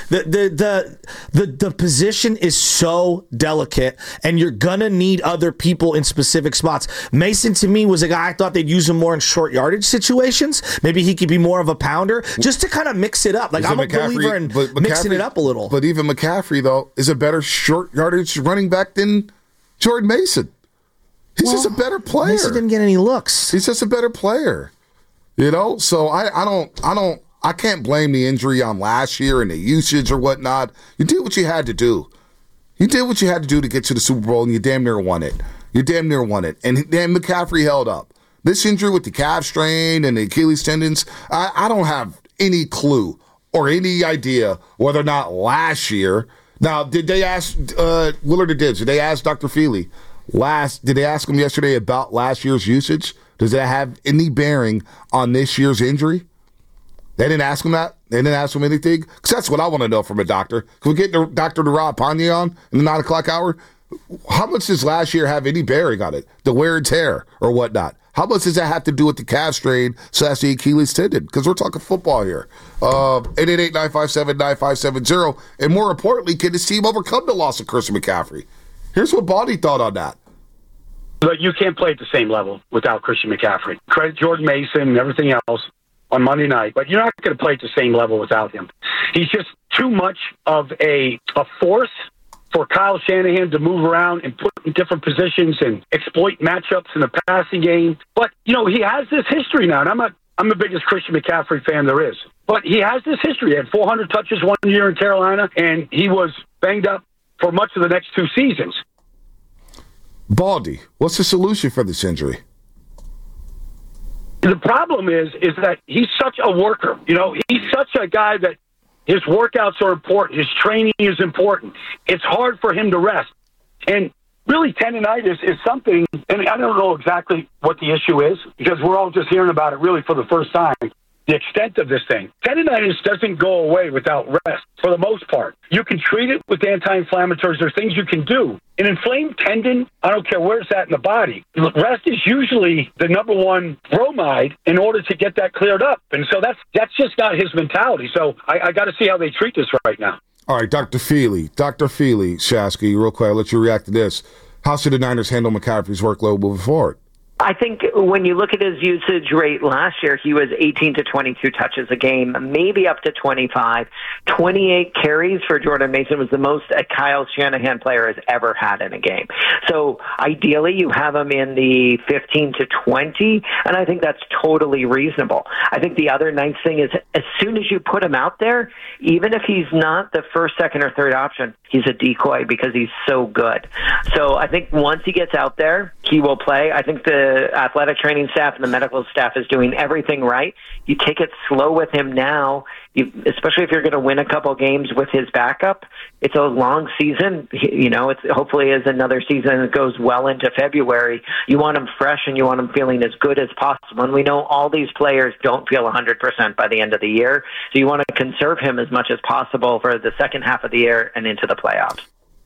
the position is so delicate and you're going to need other people in specific spots. Mason, to me, was a guy I thought they'd use him more in short yardage situations. Maybe he could be more of a pounder just to kind of mix it up. Like I'm a believer in mixing it up a little. But even McCaffrey, though, is a better short yardage running back than Jordan Mason. He's just a better player. Mason didn't get any looks. He's just a better player. You know? So I can't blame the injury on last year and the usage or whatnot. You did what you had to do. You did what you had to do to get to the Super Bowl, and you damn near won it. You damn near won it. And then McCaffrey held up. This injury with the calf strain and the Achilles tendons, I don't have any clue or any idea whether or not last year. Now, did they ask Willard or Dibbs? Did they ask Dr. Feely? Did they ask him yesterday about last year's usage? Does that have any bearing on this year's injury? They didn't ask him that? They didn't ask him anything? Because that's what I want to know from a doctor. Can we get Dr. Rob Ponye on in the 9 o'clock hour? How much does last year have any bearing on it? The wear and tear or whatnot? How much does that have to do with the calf strain / the Achilles tendon? Because we're talking football here. 888-957-9570. And more importantly, can this team overcome the loss of Christian McCaffrey? Here's what Baldy thought on that. But you can't play at the same level without Christian McCaffrey. Credit Jordan Mason and everything else on Monday night, but you're not going to play at the same level without him. He's just too much of a force for Kyle Shanahan to move around and put in different positions and exploit matchups in the passing game. But, he has this history now, and I'm the biggest Christian McCaffrey fan there is. But he has this history. He had 400 touches one year in Carolina, and he was banged up for much of the next 2 seasons. Baldy, what's the solution for this injury? The problem is that he's such a worker. He's such a guy that his workouts are important. His training is important. It's hard for him to rest. And really, tendonitis is something, and I don't know exactly what the issue is because we're all just hearing about it really for the first time, the extent of this thing. Tendonitis doesn't go away without rest for the most part. You can treat it with anti-inflammatories. There are things you can do. An inflamed tendon, I don't care where it's at in the body. Rest is usually the number one bromide in order to get that cleared up. And so that's just not his mentality. So I got to see how they treat this right now. All right, Dr. Feely, Shasky, real quick, I'll let you react to this. How should the Niners handle McCaffrey's workload moving forward? I think when you look at his usage rate last year, he was 18 to 22 touches a game, maybe up to 25. 28 carries for Jordan Mason was the most a Kyle Shanahan player has ever had in a game. So ideally, you have him in the 15 to 20, and I think that's totally reasonable. I think the other nice thing is as soon as you put him out there, even if he's not the first, second, or third option, he's a decoy because he's so good. So I think once he gets out there, he will play. I think the athletic training staff and the medical staff is doing everything right. You take it slow with him now, especially if you're going to win a couple games with his backup. It's a long season. It's hopefully as another season that goes well into February. You want him fresh and you want him feeling as good as possible. And we know all these players don't feel 100% by the end of the year. So you want to conserve him as much as possible for the second half of the year and into the playoffs.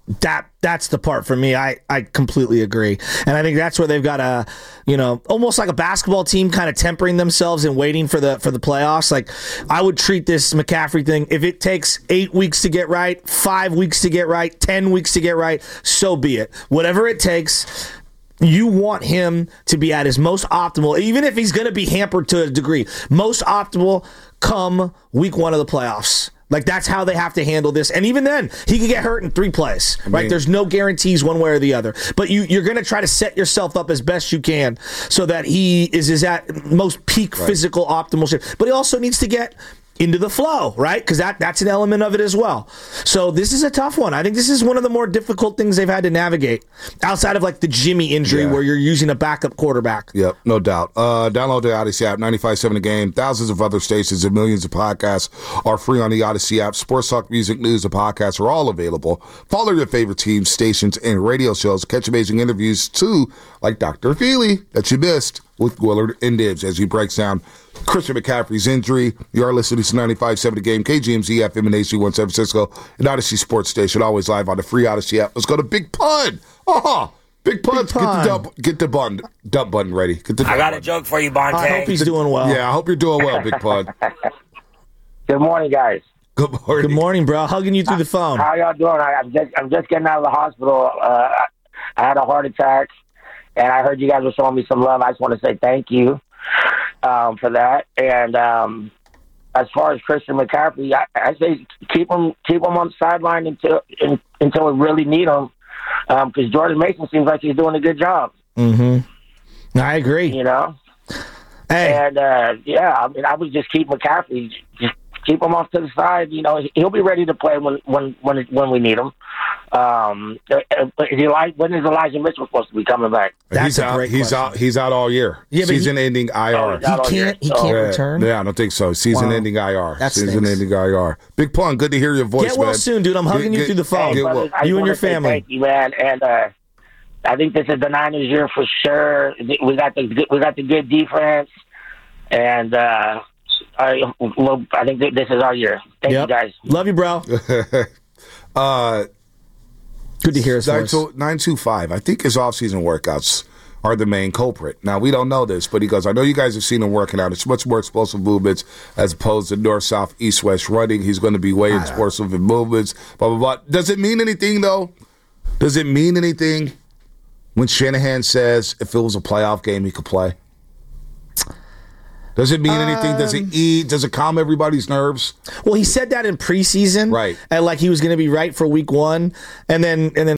That's the part for me. I completely agree. And I think that's where they've got a, almost like a basketball team kind of tempering themselves and waiting for the playoffs. Like, I would treat this McCaffrey thing, if it takes 8 weeks to get right, 5 weeks to get right, 10 weeks to get right, so be it. Whatever it takes, you want him to be at his most optimal, even if he's going to be hampered to a degree, most optimal come week 1 of the playoffs. Like, that's how they have to handle this. And even then, he could get hurt in 3 plays, right? There's no guarantees one way or the other. But you're going to try to set yourself up as best you can so that he is at most peak physical optimal shape. But he also needs to get into the flow, right? Because that's an element of it as well. So this is a tough one. I think this is one of the more difficult things they've had to navigate outside of like the Jimmy injury where you're using a backup quarterback. Yep, no doubt. Download the Odyssey app, 95.7 The Game. Thousands of other stations and millions of podcasts are free on the Odyssey app. Sports talk, music, news, and podcasts are all available. Follow your favorite teams, stations, and radio shows. Catch amazing interviews too, like Dr. Feely that you missed with Willard and Dibbs as he breaks down Christian McCaffrey's injury. You are listening to 95.7 The Game, KGMZ FM and AC1 San Francisco, an Odyssey Sports Station, always live on the free Odyssey app. Let's go to Big Pun. Big Pun. Get the dump button ready. I got a joke for you, Bonte. I hope he's doing well. Yeah, I hope you're doing well, Big Pun. Good morning, guys. Good morning. Good morning, bro. Hugging you through the phone. How y'all doing? I'm just getting out of the hospital. I had a heart attack, and I heard you guys were showing me some love. I just want to say thank you for that. And as far as Christian McCaffrey, I say keep him on the sideline until we really need him, because Jordan Mason seems like he's doing a good job. Mm-hmm. I agree. Hey. And I would just keep McCaffrey. Just keep him off to the side. He'll be ready to play when we need him. When is Elijah Mitchell supposed to be coming back? He's out all year. Yeah, season-ending IR. He can't return. Yeah, I don't think so. Season-ending IR. Season-ending IR. Big Pun, good to hear your voice. Get well soon, dude. I'm hugging you through the phone. You and your family. Thank you, man. And I think this is the Niners' year for sure. We got the good defense, and I think this is our year. Thank you, guys. Love you, bro. Good to hear his voice. 925. I think his off-season workouts are the main culprit. Now, we don't know this, but he goes, I know you guys have seen him working out. It's much more explosive movements as opposed to north, south, east, west running. He's going to be way explosive in movements, blah, blah, blah. Does it mean anything, though? Does it mean anything when Shanahan says if it was a playoff game, he could play? Does it mean anything? Does it eat? Does it calm everybody's nerves? Well, he said that in preseason, right? And like he was going to be right for week 1, and then